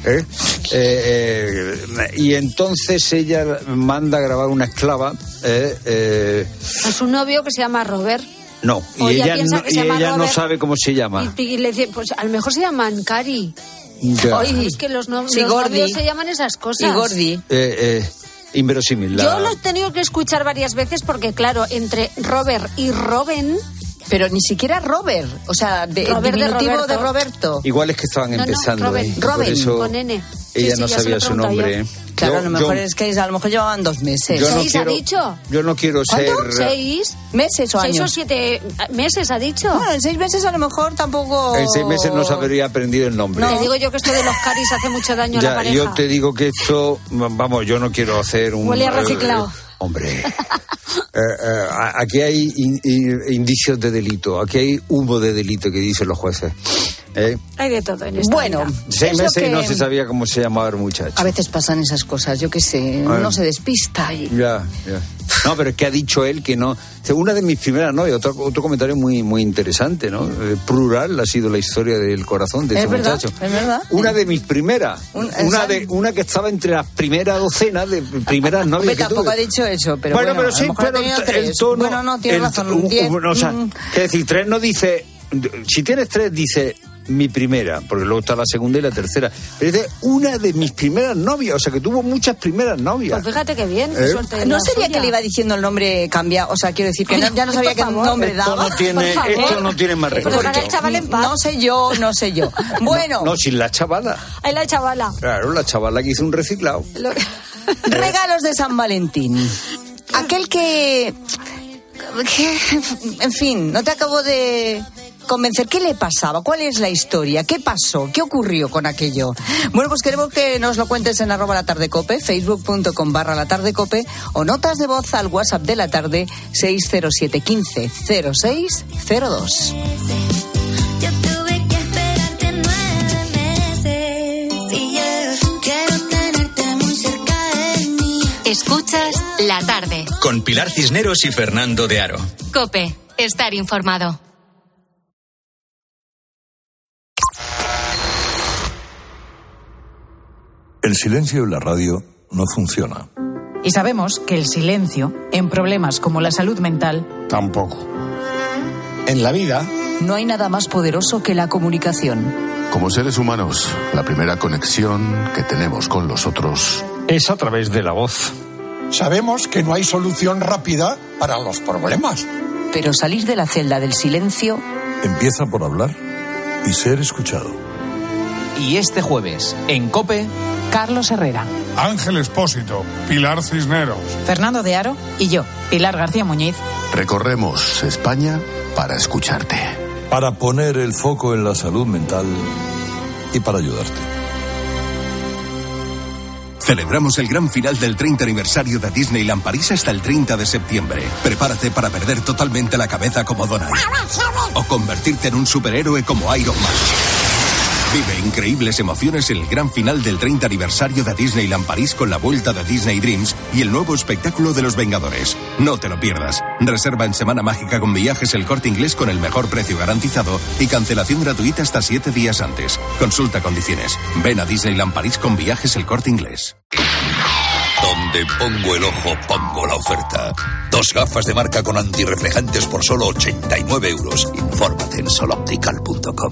Y entonces ella manda a grabar una esclava a su novio que se llama Robert. No, y ella no sabe cómo se llama. Y le dice, pues a lo mejor se llaman Cari. Oye, es que los novios se llaman esas cosas. Y Gordi. Inverosímil. Yo lo he tenido que escuchar varias veces porque, claro, entre Robert y Robin... Pero ni siquiera Robert, o sea, diminutivo de Roberto. Igual es que estaban empezando. Robin, con N. Ella no sabía su nombre. Claro, a lo mejor es que a lo mejor llevaban 2 meses. 6 ha dicho. Yo no quiero ser... ¿6 meses o años? 6 o 7 meses ha dicho. Bueno, en 6 meses a lo mejor tampoco... En 6 meses no se habría aprendido el nombre. No. Te digo yo que esto de los caris hace mucho daño a la pareja. Yo te digo que esto, vamos, yo no quiero hacer un... Huele a reciclado. Hombre, aquí hay indicios de delito, aquí hay humo de delito que dicen los jueces. Hay de todo en esta vida. 6 meses y no se sabía cómo se llamaba el muchacho. A veces pasan esas cosas, yo qué sé, uno se despista. Ya. No, pero es que ha dicho él que no... Una de mis primeras novias, otro comentario muy, muy interesante, ¿no? Plural ha sido la historia del corazón de ese muchacho. Es verdad. Una de mis primeras. Una que estaba entre las primeras docenas de primeras novias que tampoco tuve. Ha dicho eso, pero bueno, pero sí, pero el tono... Bueno, no, tiene razón, 10. O sea, que decir, 3 no dice... Si tienes 3, dice... mi primera, porque luego está la segunda y la tercera. Pero es una de mis primeras novias, o sea que tuvo muchas primeras novias. Pues fíjate qué bien, qué suerte. ¿No sería suya? Que le iba diciendo el nombre cambiado? O sea, quiero decir que ya no sabía qué nombre daba. Esto no tiene más recorrido. Dejar al chaval en paz. No sé yo. Bueno. No, sin la chavala. Ay, la chavala. Claro, la chavala que hizo un reciclado. Regalos de San Valentín. Aquel que... En fin, no te acabo de convencer. ¿Qué le pasaba? ¿Cuál es la historia? ¿Qué pasó? ¿Qué ocurrió con aquello? Bueno, pues queremos que nos lo cuentes en @latardecope, facebook.com/latardecope o notas de voz al WhatsApp de la tarde 607 15 06 02. Escuchas La Tarde con Pilar Cisneros y Fernando de Aro. COPE, estar informado. El silencio en la radio no funciona. Y sabemos que el silencio en problemas como la salud mental tampoco. En la vida no hay nada más poderoso que la comunicación. Como seres humanos, la primera conexión que tenemos con los otros es a través de la voz. Sabemos que no hay solución rápida para los problemas. Pero salir de la celda del silencio empieza por hablar y ser escuchado. Y este jueves, en COPE, Carlos Herrera, Ángel Expósito, Pilar Cisneros, Fernando de Aro y yo, Pilar García Muñiz. Recorremos España para escucharte. Para poner el foco en la salud mental y para ayudarte. Celebramos el gran final del 30 aniversario de Disneyland París hasta el 30 de septiembre. Prepárate para perder totalmente la cabeza como Donald. O convertirte en un superhéroe como Iron Man. Vive increíbles emociones en el gran final del 30 aniversario de Disneyland París con la vuelta de Disney Dreams y el nuevo espectáculo de los Vengadores. No te lo pierdas. Reserva en Semana Mágica con Viajes El Corte Inglés con el mejor precio garantizado y cancelación gratuita hasta 7 días antes. Consulta condiciones. Ven a Disneyland París con Viajes El Corte Inglés. Donde pongo el ojo, pongo la oferta. 2 gafas de marca con antirreflejantes por solo 89 €. Infórmate en soloptical.com.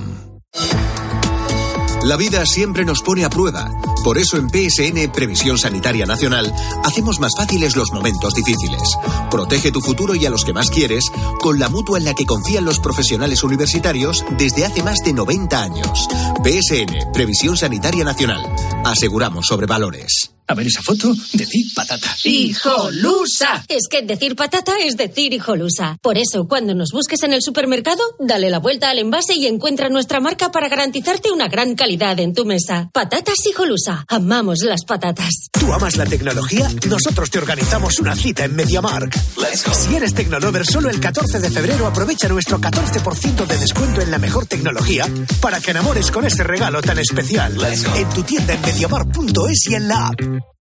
La vida siempre nos pone a prueba. Por eso en PSN, Previsión Sanitaria Nacional, hacemos más fáciles los momentos difíciles. Protege tu futuro y a los que más quieres con la mutua en la que confían los profesionales universitarios desde hace más de 90 años. PSN, Previsión Sanitaria Nacional. Aseguramos sobre valores. A ver esa foto, decir patata. ¡Hijolusa! Es que decir patata es decir hijolusa. Por eso, cuando nos busques en el supermercado, dale la vuelta al envase y encuentra nuestra marca para garantizarte una gran calidad en tu mesa. Patatas Hijolusa. Amamos las patatas. ¿Tú amas la tecnología? Nosotros te organizamos una cita en MediaMarkt. Si eres Tecnolover, solo el 14 de febrero aprovecha nuestro 14% de descuento en la mejor tecnología para que enamores con ese regalo tan especial. En tu tienda en MediaMarkt.es y en la app.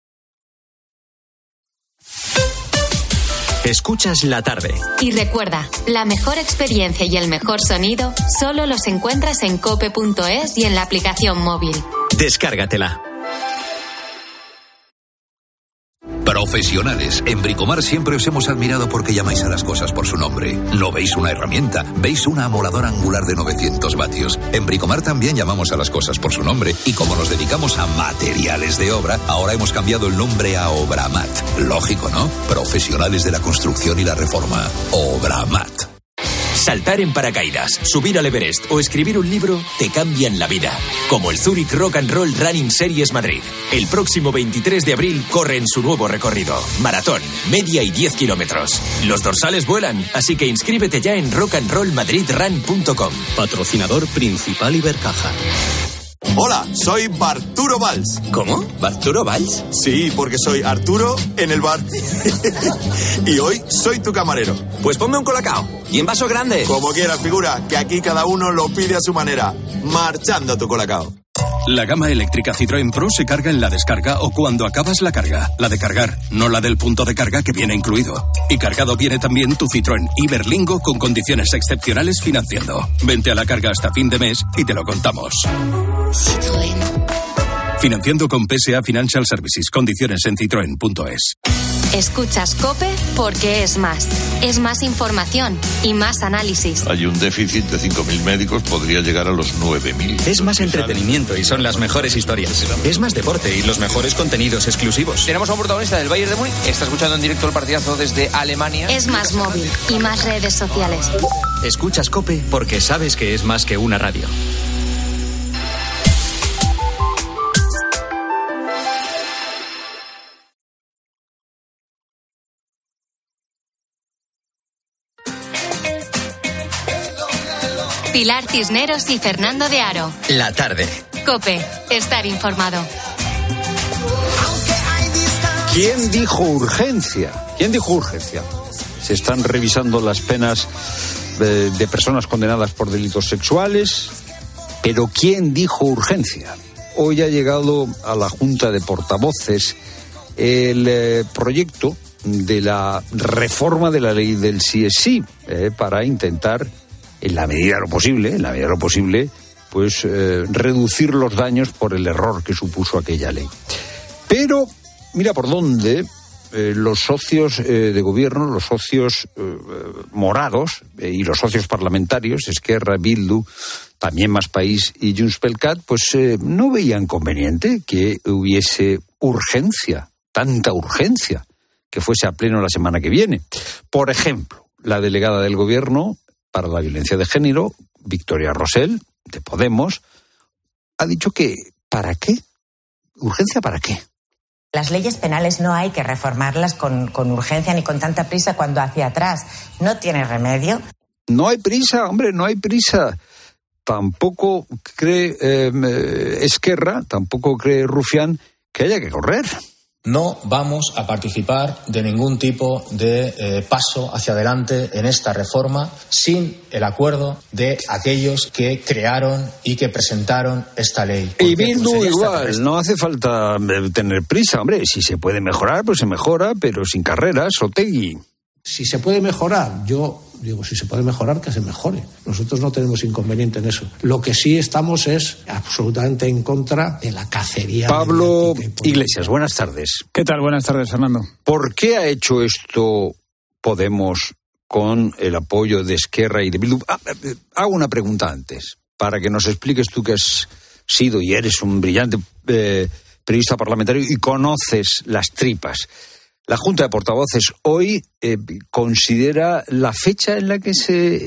Escuchas La Tarde. Y recuerda, la mejor experiencia y el mejor sonido solo los encuentras en cope.es y en la aplicación móvil. Descárgatela. Profesionales. En Bricomar siempre os hemos admirado porque llamáis a las cosas por su nombre. No veis una herramienta, veis una amoladora angular de 900 vatios. En Bricomar también llamamos a las cosas por su nombre. Y como nos dedicamos a materiales de obra, ahora hemos cambiado el nombre a Obramat. Lógico, ¿no? Profesionales de la construcción y la reforma. Obramat. Saltar en paracaídas, subir al Everest o escribir un libro te cambian la vida. Como el Zurich Rock and Roll Running Series Madrid. El próximo 23 de abril corre en su nuevo recorrido. Maratón, media y 10 kilómetros. Los dorsales vuelan, así que inscríbete ya en rockandrollmadridrun.com. Patrocinador principal Ibercaja. Hola, soy Barturo Valls. ¿Cómo? ¿Barturo Valls? Sí, porque soy Arturo en el bar. Y hoy soy tu camarero. Pues ponme un colacao. Y en vaso grande. Como quieras, figura, que aquí cada uno lo pide a su manera. Marchando tu colacao. La gama eléctrica Citroën Pro se carga en la descarga o cuando acabas la carga. La de cargar, no la del punto de carga que viene incluido. Y cargado viene también tu Citroën Iberlingo con condiciones excepcionales financiando. Vente a la carga hasta fin de mes y te lo contamos. Citroën. Financiando con PSA Financial Services. Condiciones en citroen.es. Escuchas COPE porque es más. Es más información y más análisis. Hay un déficit de 5.000 médicos, podría llegar a los 9.000. Es más entretenimiento y son las mejores historias. Es más deporte y los mejores contenidos exclusivos. Tenemos a un protagonista del Bayern de Múnich. Está escuchando en directo el partidazo desde Alemania. Es más móvil y más redes sociales. Escuchas COPE porque sabes que es más que una radio. Pilar Cisneros y Fernando de Aro. La tarde. COPE. Estar informado. ¿Quién dijo urgencia? ¿Quién dijo urgencia? Se están revisando las penas de personas condenadas por delitos sexuales, pero ¿quién dijo urgencia? Hoy ha llegado a la Junta de Portavoces el proyecto de la reforma de la ley del sí es sí, para intentar, en la medida de lo posible, pues reducir los daños por el error que supuso aquella ley. Pero mira por dónde los socios de gobierno, los socios morados y los socios parlamentarios, Esquerra, Bildu, también Más País y Junts pel Cat, pues no veían conveniente que hubiese urgencia, tanta urgencia, que fuese a pleno la semana que viene. Por ejemplo, la delegada del gobierno para la violencia de género, Victoria Rosell, de Podemos, ha dicho que ¿para qué? ¿Urgencia para qué? Las leyes penales no hay que reformarlas con urgencia ni con tanta prisa cuando hacia atrás no tiene remedio. No hay prisa, hombre, no hay prisa. Tampoco cree Esquerra, tampoco cree Rufián que haya que correr. No vamos a participar de ningún tipo de paso hacia adelante en esta reforma sin el acuerdo de aquellos que crearon y que presentaron esta ley. Y Bildu igual, no hace falta tener prisa, hombre, si se puede mejorar, pues se mejora, pero sin carreras, Otegi. Si se puede mejorar, yo digo, si se puede mejorar, que se mejore. Nosotros no tenemos inconveniente en eso. Lo que sí estamos es absolutamente en contra de la cacería. Pablo Iglesias, buenas tardes. ¿Qué tal? Buenas tardes, Fernando. ¿Por qué ha hecho esto Podemos con el apoyo de Esquerra y de Bildu? Hago una pregunta antes, para que nos expliques tú que has sido y eres un brillante periodista parlamentario y conoces las tripas. La Junta de Portavoces hoy considera la fecha en la que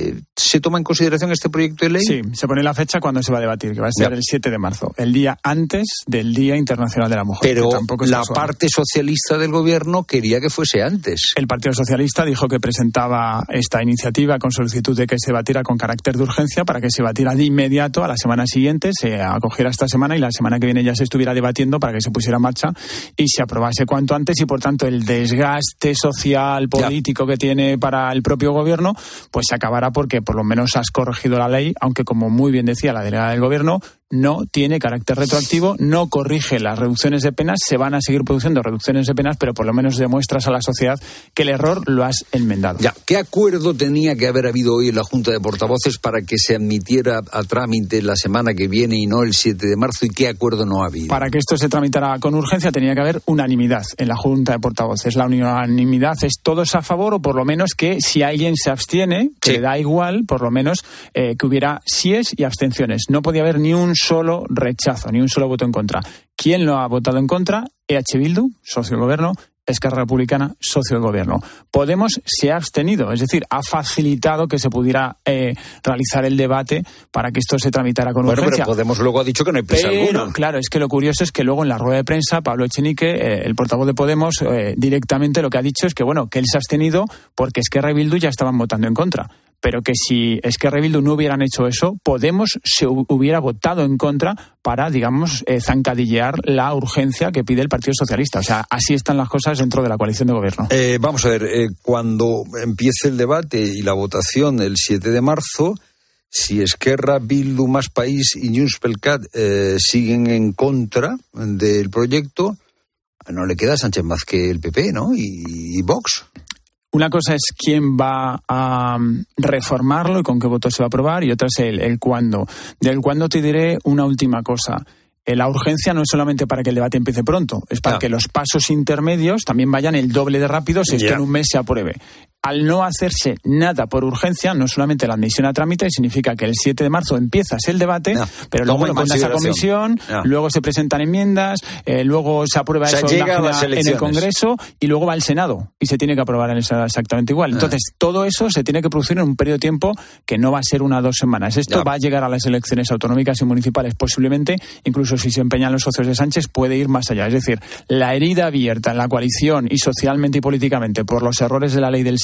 se toma en consideración este proyecto de ley. Sí, se pone la fecha cuando se va a debatir, que va a ser el 7 de marzo, el día antes del Día Internacional de la Mujer. Pero la parte socialista del gobierno quería que fuese antes. El Partido Socialista dijo que presentaba esta iniciativa con solicitud de que se debatiera con carácter de urgencia para que se debatiera de inmediato a la semana siguiente, se acogiera esta semana y la semana que viene ya se estuviera debatiendo para que se pusiera en marcha y se aprobase cuanto antes y, por tanto, el desgaste social, político que tiene para el propio gobierno, pues se acabará porque por lo menos has corregido la ley, aunque como muy bien decía la delegada del gobierno, no tiene carácter retroactivo, no corrige las reducciones de penas, se van a seguir produciendo reducciones de penas, pero por lo menos demuestras a la sociedad que el error lo has enmendado. Ya, ¿qué acuerdo tenía que haber habido hoy en la Junta de Portavoces para que se admitiera a trámite la semana que viene y no el 7 de marzo? ¿Y qué acuerdo no ha habido? Para que esto se tramitara con urgencia tenía que haber unanimidad en la Junta de Portavoces. La unanimidad es todos a favor, o por lo menos que si alguien se abstiene, que le da igual, por lo menos que hubiera síes y abstenciones. No podía haber ni un solo rechazo, ni un solo voto en contra. ¿Quién lo ha votado en contra? EH Bildu, socio del gobierno, Esquerra Republicana, socio del gobierno. Podemos se ha abstenido, es decir, ha facilitado que se pudiera realizar el debate para que esto se tramitara con urgencia. Pero Podemos luego ha dicho que no hay prisa alguna. Claro, es que lo curioso es que luego en la rueda de prensa, Pablo Echenique, el portavoz de Podemos, directamente lo que ha dicho es que, bueno, que él se ha abstenido porque Esquerra y Bildu ya estaban votando en contra. Pero que si Esquerra y Bildu no hubieran hecho eso, Podemos se hubiera votado en contra para, digamos, zancadillear la urgencia que pide el Partido Socialista. O sea, así están las cosas dentro de la coalición de gobierno. Vamos a ver, cuando empiece el debate y la votación el 7 de marzo, si Esquerra, Bildu, Más País y Junts pel Cat siguen en contra del proyecto, no le queda a Sánchez más que el PP, ¿no? Y Vox. Una cosa es quién va a reformarlo y con qué voto se va a aprobar, y otra es el cuándo. Del cuándo te diré una última cosa. La urgencia no es solamente para que el debate empiece pronto, es para que los pasos intermedios también vayan el doble de rápido si esto en un mes se apruebe. Al no hacerse nada por urgencia, no solamente la admisión a trámite, significa que el 7 de marzo empiezas el debate, pero luego lo mandas a comisión, luego se presentan enmiendas, luego se aprueba eso en el Congreso y luego va al Senado y se tiene que aprobar en eso exactamente igual. Entonces, todo eso se tiene que producir en un periodo de tiempo que no va a ser 1 o 2 semanas. Esto va a llegar a las elecciones autonómicas y municipales posiblemente, incluso si se empeñan los socios de Sánchez, puede ir más allá. Es decir, la herida abierta en la coalición y socialmente y políticamente por los errores de la ley del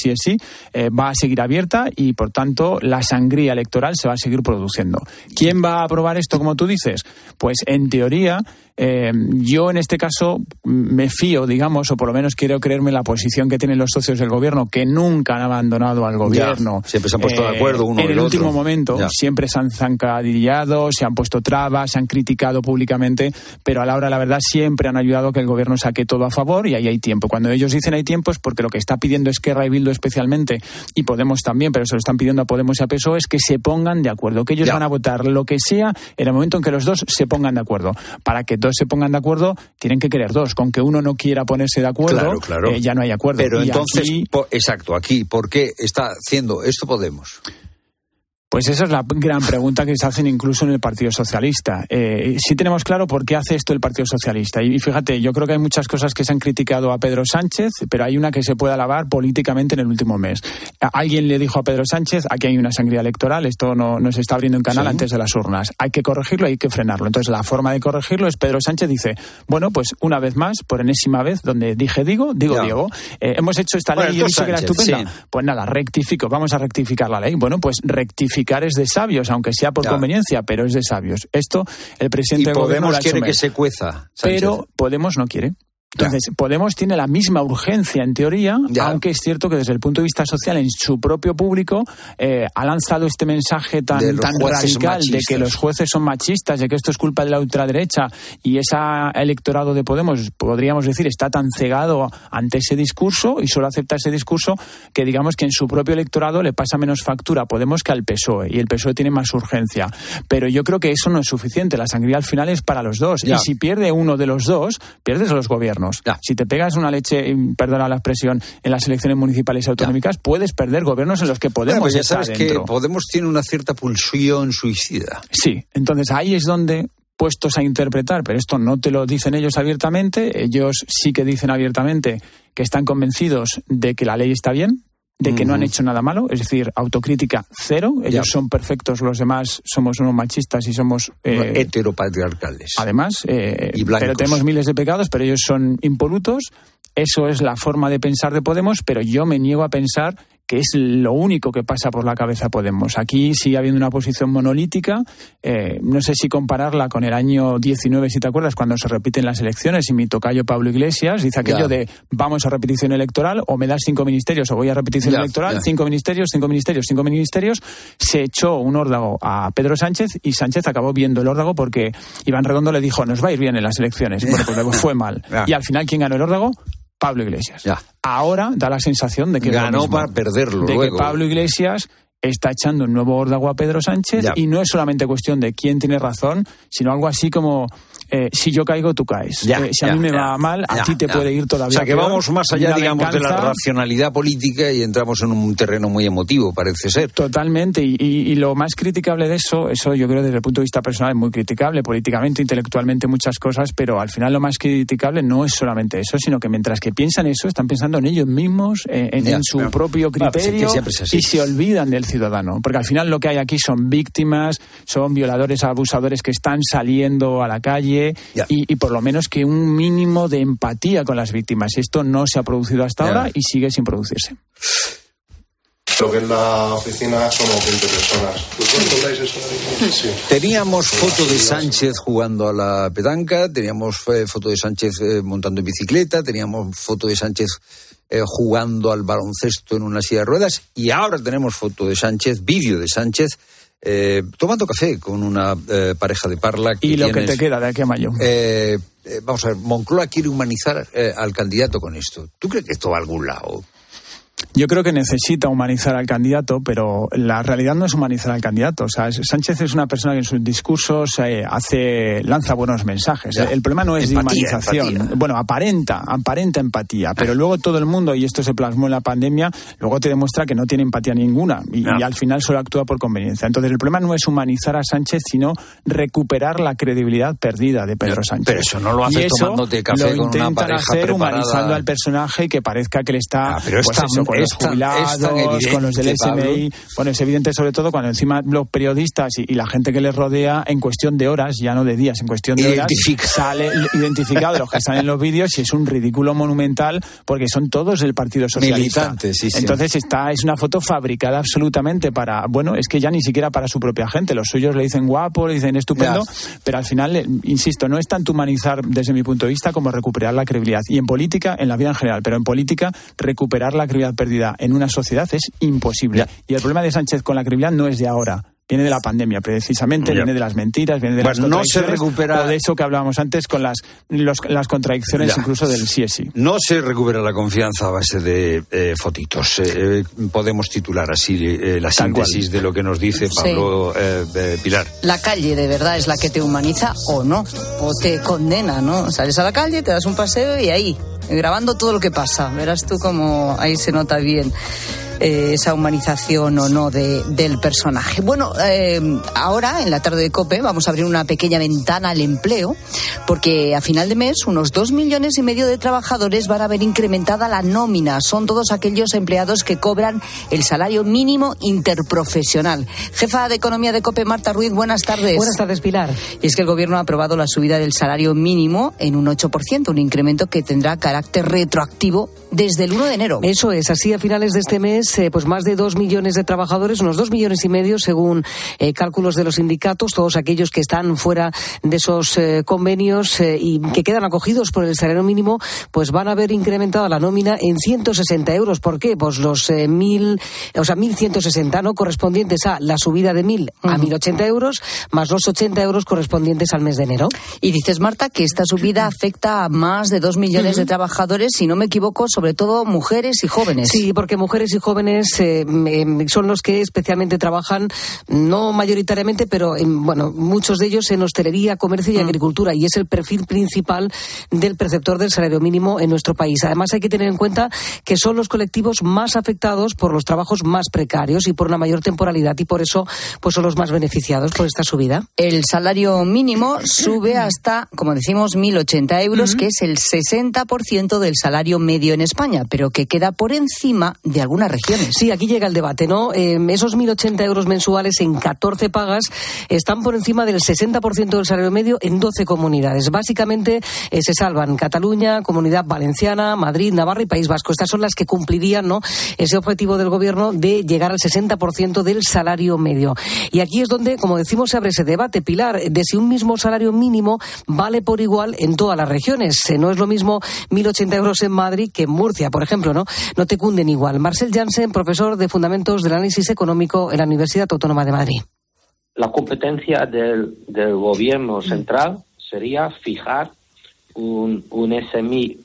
sí es sí, va a seguir abierta y, por tanto, la sangría electoral se va a seguir produciendo. ¿Quién va a aprobar esto, como tú dices? Pues, en teoría, yo en este caso me fío, digamos, o por lo menos quiero creerme la posición que tienen los socios del gobierno, que nunca han abandonado al gobierno. Ya, siempre se han puesto de acuerdo uno en el último momento. Ya. Siempre se han zancadillado, se han puesto trabas, se han criticado públicamente, pero a la hora de la verdad siempre han ayudado a que el gobierno saque todo a favor, y ahí hay tiempo. Cuando ellos dicen hay tiempo es porque lo que está pidiendo Esquerra y Bildu especialmente, y Podemos también, pero se lo están pidiendo a Podemos y a PSOE, es que se pongan de acuerdo, que ellos van a votar lo que sea en el momento en que los dos se pongan de acuerdo. Para que dos se pongan de acuerdo, tienen que querer dos. Con que uno no quiera ponerse de acuerdo, claro. Ya no hay acuerdo. Pero y entonces, aquí, aquí, ¿por qué está haciendo esto Podemos? Pues esa es la gran pregunta que se hacen incluso en el Partido Socialista. Sí tenemos claro por qué hace esto el Partido Socialista. Y fíjate, yo creo que hay muchas cosas que se han criticado a Pedro Sánchez, pero hay una que se puede alabar políticamente en el último mes. Alguien le dijo a Pedro Sánchez, aquí hay una sangría electoral, esto no se está abriendo en canal antes de las urnas. Hay que corregirlo, hay que frenarlo. Entonces la forma de corregirlo es Pedro Sánchez dice, bueno, pues una vez más, por enésima vez, donde dije digo Diego. Hemos hecho esta ley y he dicho que era estupenda. Sí. Pues nada, rectifico, vamos a rectificar la ley. Bueno, pues rectificar es de sabios, aunque sea por conveniencia, pero es de sabios. Esto el presidente del gobierno Podemos quiere que se cueza, Sánchez. Pero Podemos no quiere. Entonces, Podemos tiene la misma urgencia en teoría, aunque es cierto que desde el punto de vista social, en su propio público, ha lanzado este mensaje tan radical de que los jueces son machistas, de que esto es culpa de la ultraderecha, y ese electorado de Podemos, podríamos decir, está tan cegado ante ese discurso y solo acepta ese discurso que digamos que en su propio electorado le pasa menos factura a Podemos que al PSOE, y el PSOE tiene más urgencia. Pero yo creo que eso no es suficiente, la sangría al final es para los dos, y si pierde uno de los dos, pierdes a los gobiernos. Si te pegas una leche, perdona la expresión, en las elecciones municipales y autonómicas, puedes perder gobiernos en los que Podemos pues ya está sabes dentro. Que Podemos tiene una cierta pulsión suicida. Sí, entonces ahí es donde, puestos a interpretar, pero esto no te lo dicen ellos abiertamente, ellos sí que dicen abiertamente que están convencidos de que la ley está bien, de que no han hecho nada malo, es decir, autocrítica cero, ellos son perfectos, los demás somos unos machistas y somos heteropatriarcales. Además, y blancos. Pero tenemos miles de pecados, pero ellos son impolutos. Eso es la forma de pensar de Podemos, pero yo me niego a pensar que es lo único que pasa por la cabeza Podemos. Aquí sigue habiendo una posición monolítica, no sé si compararla con el año 19, si te acuerdas, cuando se repiten las elecciones y mi tocayo Pablo Iglesias dice aquello de vamos a repetición electoral, o me das 5 ministerios o voy a repetición electoral, 5 ministerios, 5 ministerios, 5 ministerios. Se echó un órdago a Pedro Sánchez y Sánchez acabó viendo el órdago porque Iván Redondo le dijo nos va a ir bien en las elecciones. Bueno, pues luego fue mal. Y al final, ¿quién ganó el órdago? Pablo Iglesias. Ahora da la sensación de que ganó para perderlo. De que Pablo Iglesias está echando un nuevo órdago a Pedro Sánchez y no es solamente cuestión de quién tiene razón, sino algo así como si yo caigo, tú caes. Si a mí me va mal, a ti te puede ir todavía. O sea, que peor. vamos más allá, digamos, de la racionalidad política y entramos en un terreno muy emotivo, parece ser. Totalmente. Y lo más criticable de eso yo creo desde el punto de vista personal es muy criticable, políticamente, intelectualmente, muchas cosas, pero al final lo más criticable no es solamente eso, sino que mientras que piensan eso, están pensando en ellos mismos, en su propio criterio, y se olvidan del ciudadano. Porque al final lo que hay aquí son víctimas, son violadores, abusadores que están saliendo a la calle, y por lo menos que un mínimo de empatía con las víctimas. Esto no se ha producido hasta ahora y sigue sin producirse. Lo que en la oficina somos 20 personas. ¿Vosotros contáis eso? Sí. Teníamos foto de Sánchez jugando a la petanca, teníamos foto de Sánchez montando en bicicleta, teníamos foto de Sánchez jugando al baloncesto en una silla de ruedas, y ahora tenemos foto de Sánchez, vídeo de Sánchez, tomando café con una pareja de Parla. Y lo que te queda de aquí a mayo. Vamos a ver, Moncloa quiere humanizar al candidato con esto. ¿Tú crees que esto va a algún lado? Yo creo que necesita humanizar al candidato, pero la realidad no es humanizar al candidato. O sea, Sánchez es una persona que en sus discursos lanza buenos mensajes. El problema no es de humanización. Empatía. Bueno, aparenta empatía, pero luego todo el mundo, y esto se plasmó en la pandemia, luego te demuestra que no tiene empatía ninguna y al final solo actúa por conveniencia. Entonces el problema no es humanizar a Sánchez, sino recuperar la credibilidad perdida de Pedro Sánchez. Pero eso no lo haces tomándote café con una pareja preparada. Humanizando al personaje y que parezca que le está... pero está con los jubilados, con los del SMI. Bueno, es evidente sobre todo cuando encima los periodistas y la gente que les rodea en cuestión de horas, ya no de días, en cuestión de horas, sale identificado de los que salen en los vídeos y es un ridículo monumental porque son todos del Partido Socialista. Militantes, sí. Entonces es una foto fabricada absolutamente para, bueno, es que ya ni siquiera para su propia gente. Los suyos le dicen guapo, le dicen estupendo, pero al final, insisto, no es tanto humanizar desde mi punto de vista como recuperar la credibilidad. Y en política, en la vida en general, pero en política, recuperar la credibilidad perdida en una sociedad es imposible. Y el problema de Sánchez con la credibilidad no es de ahora. Viene de la pandemia, precisamente, viene de las mentiras, viene de las contradicciones, no se recupera, o de eso que hablábamos antes con las contradicciones incluso del sí es sí. No se recupera la confianza a base de fotitos. Podemos titular así la síntesis de lo que nos dice Pablo Pilar. La calle de verdad es la que te humaniza o no, o te condena, ¿no? Sales a la calle, te das un paseo y ahí, grabando todo lo que pasa. Verás tú cómo ahí se nota bien esa humanización o no del personaje. Bueno, ahora en la tarde de COPE vamos a abrir una pequeña ventana al empleo, porque a final de mes unos 2,5 millones de trabajadores van a ver incrementada la nómina. Son todos aquellos empleados que cobran el salario mínimo interprofesional. Jefa de Economía de COPE, Marta Ruiz, buenas tardes. Buenas tardes, Pilar. Y es que el Gobierno ha aprobado la subida del salario mínimo en un 8%, un incremento que tendrá carácter retroactivo desde el 1 de enero. Eso es, así a finales de este mes pues más de 2 millones de trabajadores, unos 2,5 millones según cálculos de los sindicatos, todos aquellos que están fuera de esos convenios y que quedan acogidos por el salario mínimo, pues van a ver incrementada la nómina en 160 euros. ¿Por qué? Pues los 1.160, ¿no?, correspondientes a la subida de 1.000 a 1.080 euros, más los 80 euros correspondientes al mes de enero. Y dices, Marta, que esta subida afecta a más de 2 millones de trabajadores, si no me equivoco, sobre todo mujeres y jóvenes. Sí, porque mujeres y jóvenes son los que especialmente trabajan, no mayoritariamente, pero muchos de ellos en hostelería, comercio y agricultura, y es el perfil principal del perceptor del salario mínimo en nuestro país. Además, hay que tener en cuenta que son los colectivos más afectados por los trabajos más precarios y por una mayor temporalidad, y por eso pues son los más beneficiados por esta subida. El salario mínimo sube hasta, como decimos, 1.080 euros, que es el 60% del salario medio en España, pero que queda por encima de algunas regiones. Sí, aquí llega el debate, ¿no? Esos 1.080 euros mensuales en 14 pagas están por encima del 60% del salario medio en 12 comunidades. Básicamente se salvan Cataluña, Comunidad Valenciana, Madrid, Navarra y País Vasco. Estas son las que cumplirían, ¿no?, ese objetivo del Gobierno de llegar al 60% del salario medio. Y aquí es donde, como decimos, se abre ese debate, Pilar, de si un mismo salario mínimo vale por igual en todas las regiones. No es lo mismo 1.080 euros en Madrid que en Murcia, por ejemplo, ¿no? No te cunden igual. Marcel Jansen, profesor de Fundamentos del Análisis Económico en la Universidad Autónoma de Madrid. La competencia del gobierno central sería fijar un SMI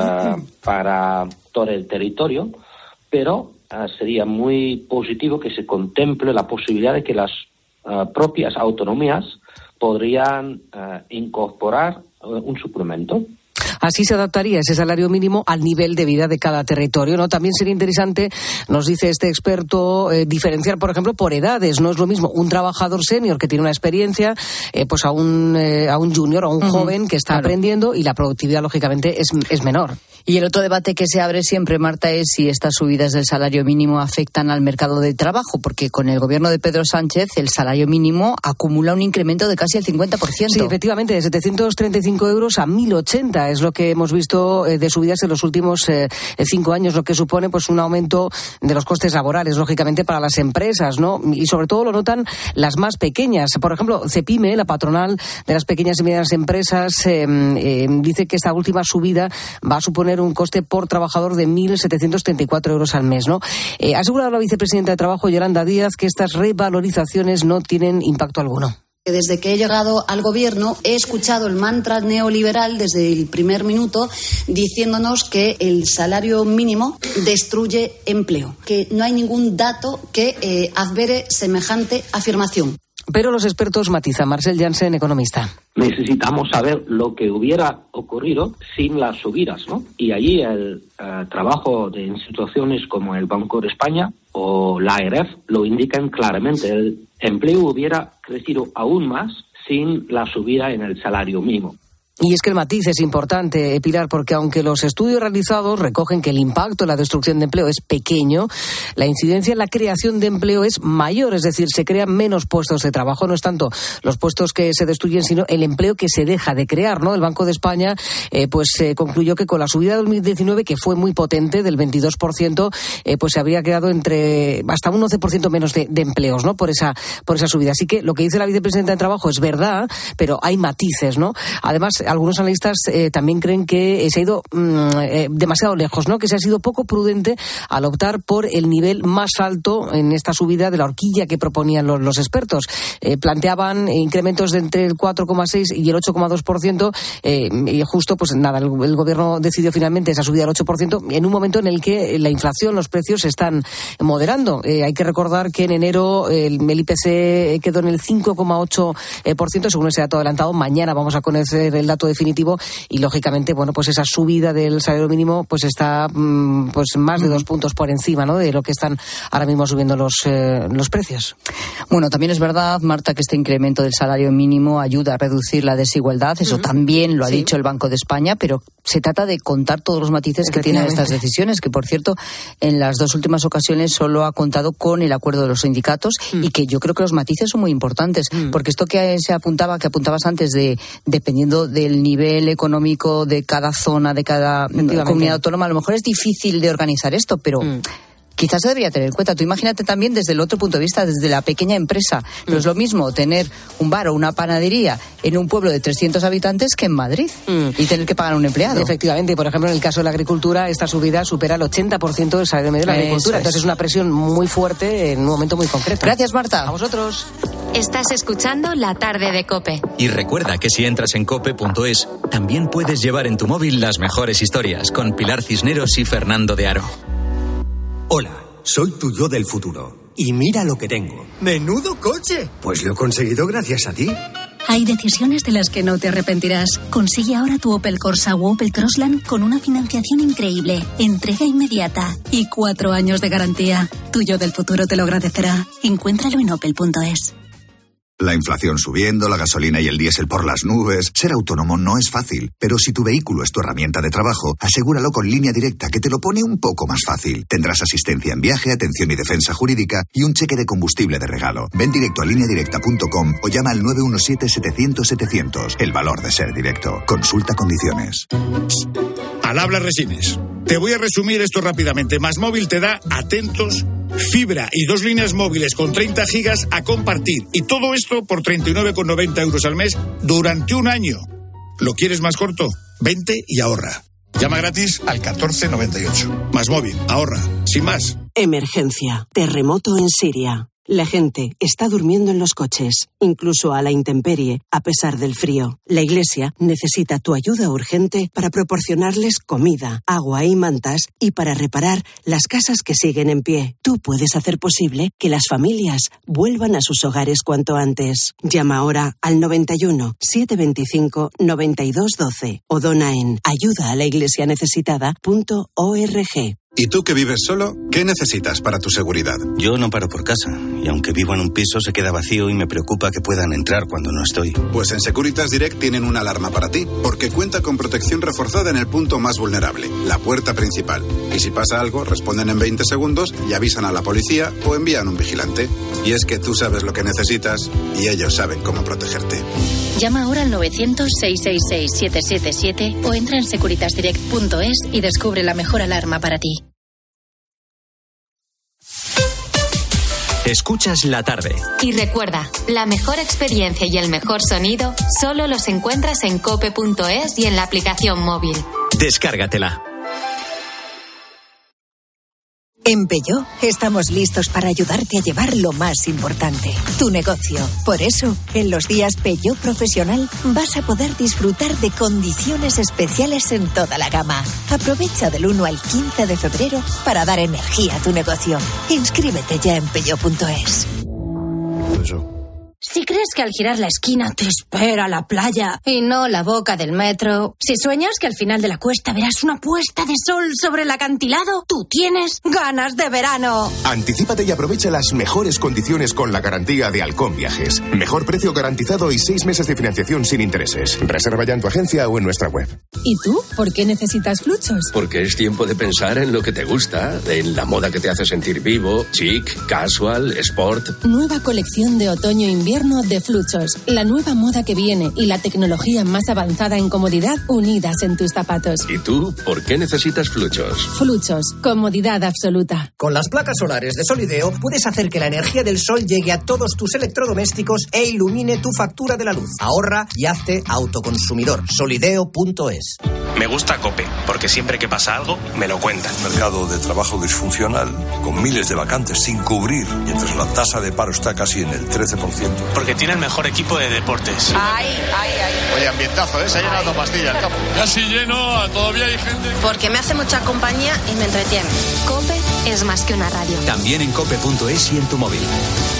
para todo el territorio, pero sería muy positivo que se contemple la posibilidad de que las propias autonomías podrían incorporar un suplemento. Así se adaptaría ese salario mínimo al nivel de vida de cada territorio, ¿no? También sería interesante, nos dice este experto, diferenciar, por ejemplo, por edades. No es lo mismo un trabajador senior que tiene una experiencia, pues a un junior o a un joven que está aprendiendo, y la productividad, lógicamente, es menor. Y el otro debate que se abre siempre, Marta, es si estas subidas del salario mínimo afectan al mercado de trabajo, porque con el gobierno de Pedro Sánchez el salario mínimo acumula un incremento de casi el 50%. Sí, efectivamente, de 735 euros a 1.080 es lo que hemos visto de subidas en los últimos 5 años, lo que supone pues un aumento de los costes laborales, lógicamente, para las empresas, ¿no? Y sobre todo lo notan las más pequeñas. Por ejemplo, Cepime, la patronal de las pequeñas y medianas empresas, dice que esta última subida va a suponer un coste por trabajador de 1.734 euros al mes, ¿no? Ha asegurado la vicepresidenta de Trabajo, Yolanda Díaz, que estas revalorizaciones no tienen impacto alguno. Desde que he llegado al gobierno he escuchado el mantra neoliberal desde el primer minuto diciéndonos que el salario mínimo destruye empleo, que no hay ningún dato que advere semejante afirmación. Pero los expertos matizan. Marcel Jansen, economista. Necesitamos saber lo que hubiera ocurrido sin las subidas, ¿no? Y allí el trabajo de instituciones como el Banco de España o la AREF lo indican claramente. El empleo hubiera crecido aún más sin la subida en el salario mínimo. Y es que el matiz es importante, Pilar, porque aunque los estudios realizados recogen que el impacto en la destrucción de empleo es pequeño, la incidencia en la creación de empleo es mayor, es decir, se crean menos puestos de trabajo. No es tanto los puestos que se destruyen, sino el empleo que se deja de crear, ¿no? El Banco de España concluyó que con la subida de 2019, que fue muy potente, del 22%, pues se habría creado hasta un 11% menos de empleos, ¿no? Por esa subida. Así que lo que dice la vicepresidenta de Trabajo es verdad, pero hay matices, ¿no? Además, algunos analistas también creen que se ha ido demasiado lejos, ¿no? Que se ha sido poco prudente al optar por el nivel más alto en esta subida de la horquilla que proponían los expertos. Planteaban incrementos de entre el 4,6 y el 8,2%, y justo, pues nada, el gobierno decidió finalmente esa subida del 8% en un momento en el que la inflación, los precios se están moderando. Hay que recordar que en enero el IPC quedó en el 5,8%, según ese dato adelantado. Mañana vamos a conocer el dato definitivo y, lógicamente, bueno, pues esa subida del salario mínimo pues está pues más de 2 puntos por encima, ¿no?, de lo que están ahora mismo subiendo los precios. Bueno, también es verdad, Marta, que este incremento del salario mínimo ayuda a reducir la desigualdad. Eso también lo ha dicho el Banco de España, pero se trata de contar todos los matices que tienen estas decisiones, que, por cierto, en las 2 últimas ocasiones solo ha contado con el acuerdo de los sindicatos y que yo creo que los matices son muy importantes, porque esto que apuntabas antes, de dependiendo del nivel económico de cada zona, de cada comunidad autónoma, a lo mejor es difícil de organizar esto, pero quizás se debería tener en cuenta. Tú imagínate también desde el otro punto de vista, desde la pequeña empresa. No es lo mismo tener un bar o una panadería en un pueblo de 300 habitantes que en Madrid y tener que pagar a un empleado. Efectivamente, por ejemplo, en el caso de la agricultura, esta subida supera el 80% del salario medio de la agricultura. Entonces es una presión muy fuerte en un momento muy concreto. Gracias, Marta. A vosotros. Estás escuchando La Tarde de COPE. Y recuerda que si entras en cope.es, también puedes llevar en tu móvil las mejores historias con Pilar Cisneros y Fernando de Aro. Hola, soy tu yo del futuro. Y mira lo que tengo. ¡Menudo coche! Pues lo he conseguido gracias a ti. Hay decisiones de las que no te arrepentirás. Consigue ahora tu Opel Corsa o Opel Crossland con una financiación increíble, entrega inmediata y 4 años de garantía. Tu yo del futuro te lo agradecerá. Encuéntralo en opel.es. La inflación subiendo, la gasolina y el diésel por las nubes. Ser autónomo no es fácil, pero si tu vehículo es tu herramienta de trabajo, asegúralo con Línea Directa, que te lo pone un poco más fácil. Tendrás asistencia en viaje, atención y defensa jurídica y un cheque de combustible de regalo. Ven directo a lineadirecta.com o llama al 917-700-700. El valor de ser directo. Consulta condiciones. Al habla Resines. Te voy a resumir esto rápidamente. MásMóvil te da, atentos, fibra y 2 líneas móviles con 30 gigas a compartir. Y todo esto por 39,90 euros al mes durante un año. ¿Lo quieres más corto? Vente y ahorra. Llama gratis al 1498. MásMóvil, ahorra, sin más. Emergencia. Terremoto en Siria. La gente está durmiendo en los coches, incluso a la intemperie, a pesar del frío. La Iglesia necesita tu ayuda urgente para proporcionarles comida, agua y mantas y para reparar las casas que siguen en pie. Tú puedes hacer posible que las familias vuelvan a sus hogares cuanto antes. Llama ahora al 91 725 92 12 o dona en ayudaalaiglesianecesitada.org. ¿Y tú que vives solo? ¿Qué necesitas para tu seguridad? Yo no paro por casa, y aunque vivo en un piso se queda vacío y me preocupa que puedan entrar cuando no estoy. Pues en Securitas Direct tienen una alarma para ti, porque cuenta con protección reforzada en el punto más vulnerable, la puerta principal. Y si pasa algo, responden en 20 segundos y avisan a la policía o envían un vigilante. Y es que tú sabes lo que necesitas y ellos saben cómo protegerte. Llama ahora al 900-666-777 o entra en securitasdirect.es y descubre la mejor alarma para ti. Escuchas La Tarde. Y recuerda, la mejor experiencia y el mejor sonido solo los encuentras en cope.es y en la aplicación móvil. Descárgatela. En Peugeot estamos listos para ayudarte a llevar lo más importante, tu negocio. Por eso, en los días Peugeot Profesional vas a poder disfrutar de condiciones especiales en toda la gama. Aprovecha del 1 al 15 de febrero para dar energía a tu negocio. Inscríbete ya en Peugeot.es. Si crees que al girar la esquina te espera la playa y no la boca del metro, si sueñas que al final de la cuesta verás una puesta de sol sobre el acantilado, tú tienes ganas de verano. Anticípate y aprovecha las mejores condiciones con la garantía de Halcón Viajes. Mejor precio garantizado y 6 meses de financiación sin intereses. Reserva ya en tu agencia o en nuestra web. ¿Y tú? ¿Por qué necesitas Fluchos? Porque es tiempo de pensar en lo que te gusta, en la moda que te hace sentir vivo, chic, casual, sport. Nueva colección de otoño-invierno de Fluchos. La nueva moda que viene y la tecnología más avanzada en comodidad unidas en tus zapatos. ¿Y tú? ¿Por qué necesitas Fluchos? Fluchos. Comodidad absoluta. Con las placas solares de Solideo puedes hacer que la energía del sol llegue a todos tus electrodomésticos e ilumine tu factura de la luz. Ahorra y hazte autoconsumidor. Solideo.es. Me gusta COPE, porque siempre que pasa algo, me lo cuentan. Mercado de trabajo disfuncional, con miles de vacantes sin cubrir, mientras la tasa de paro está casi en el 13%. Porque tiene el mejor equipo de deportes. Ay. Oye, ambientazo, ¿eh? Se ha llenado pastillas el campo. Casi lleno, todavía hay gente. Porque me hace mucha compañía y me entretiene. COPE es más que una radio. También en cope.es y en tu móvil.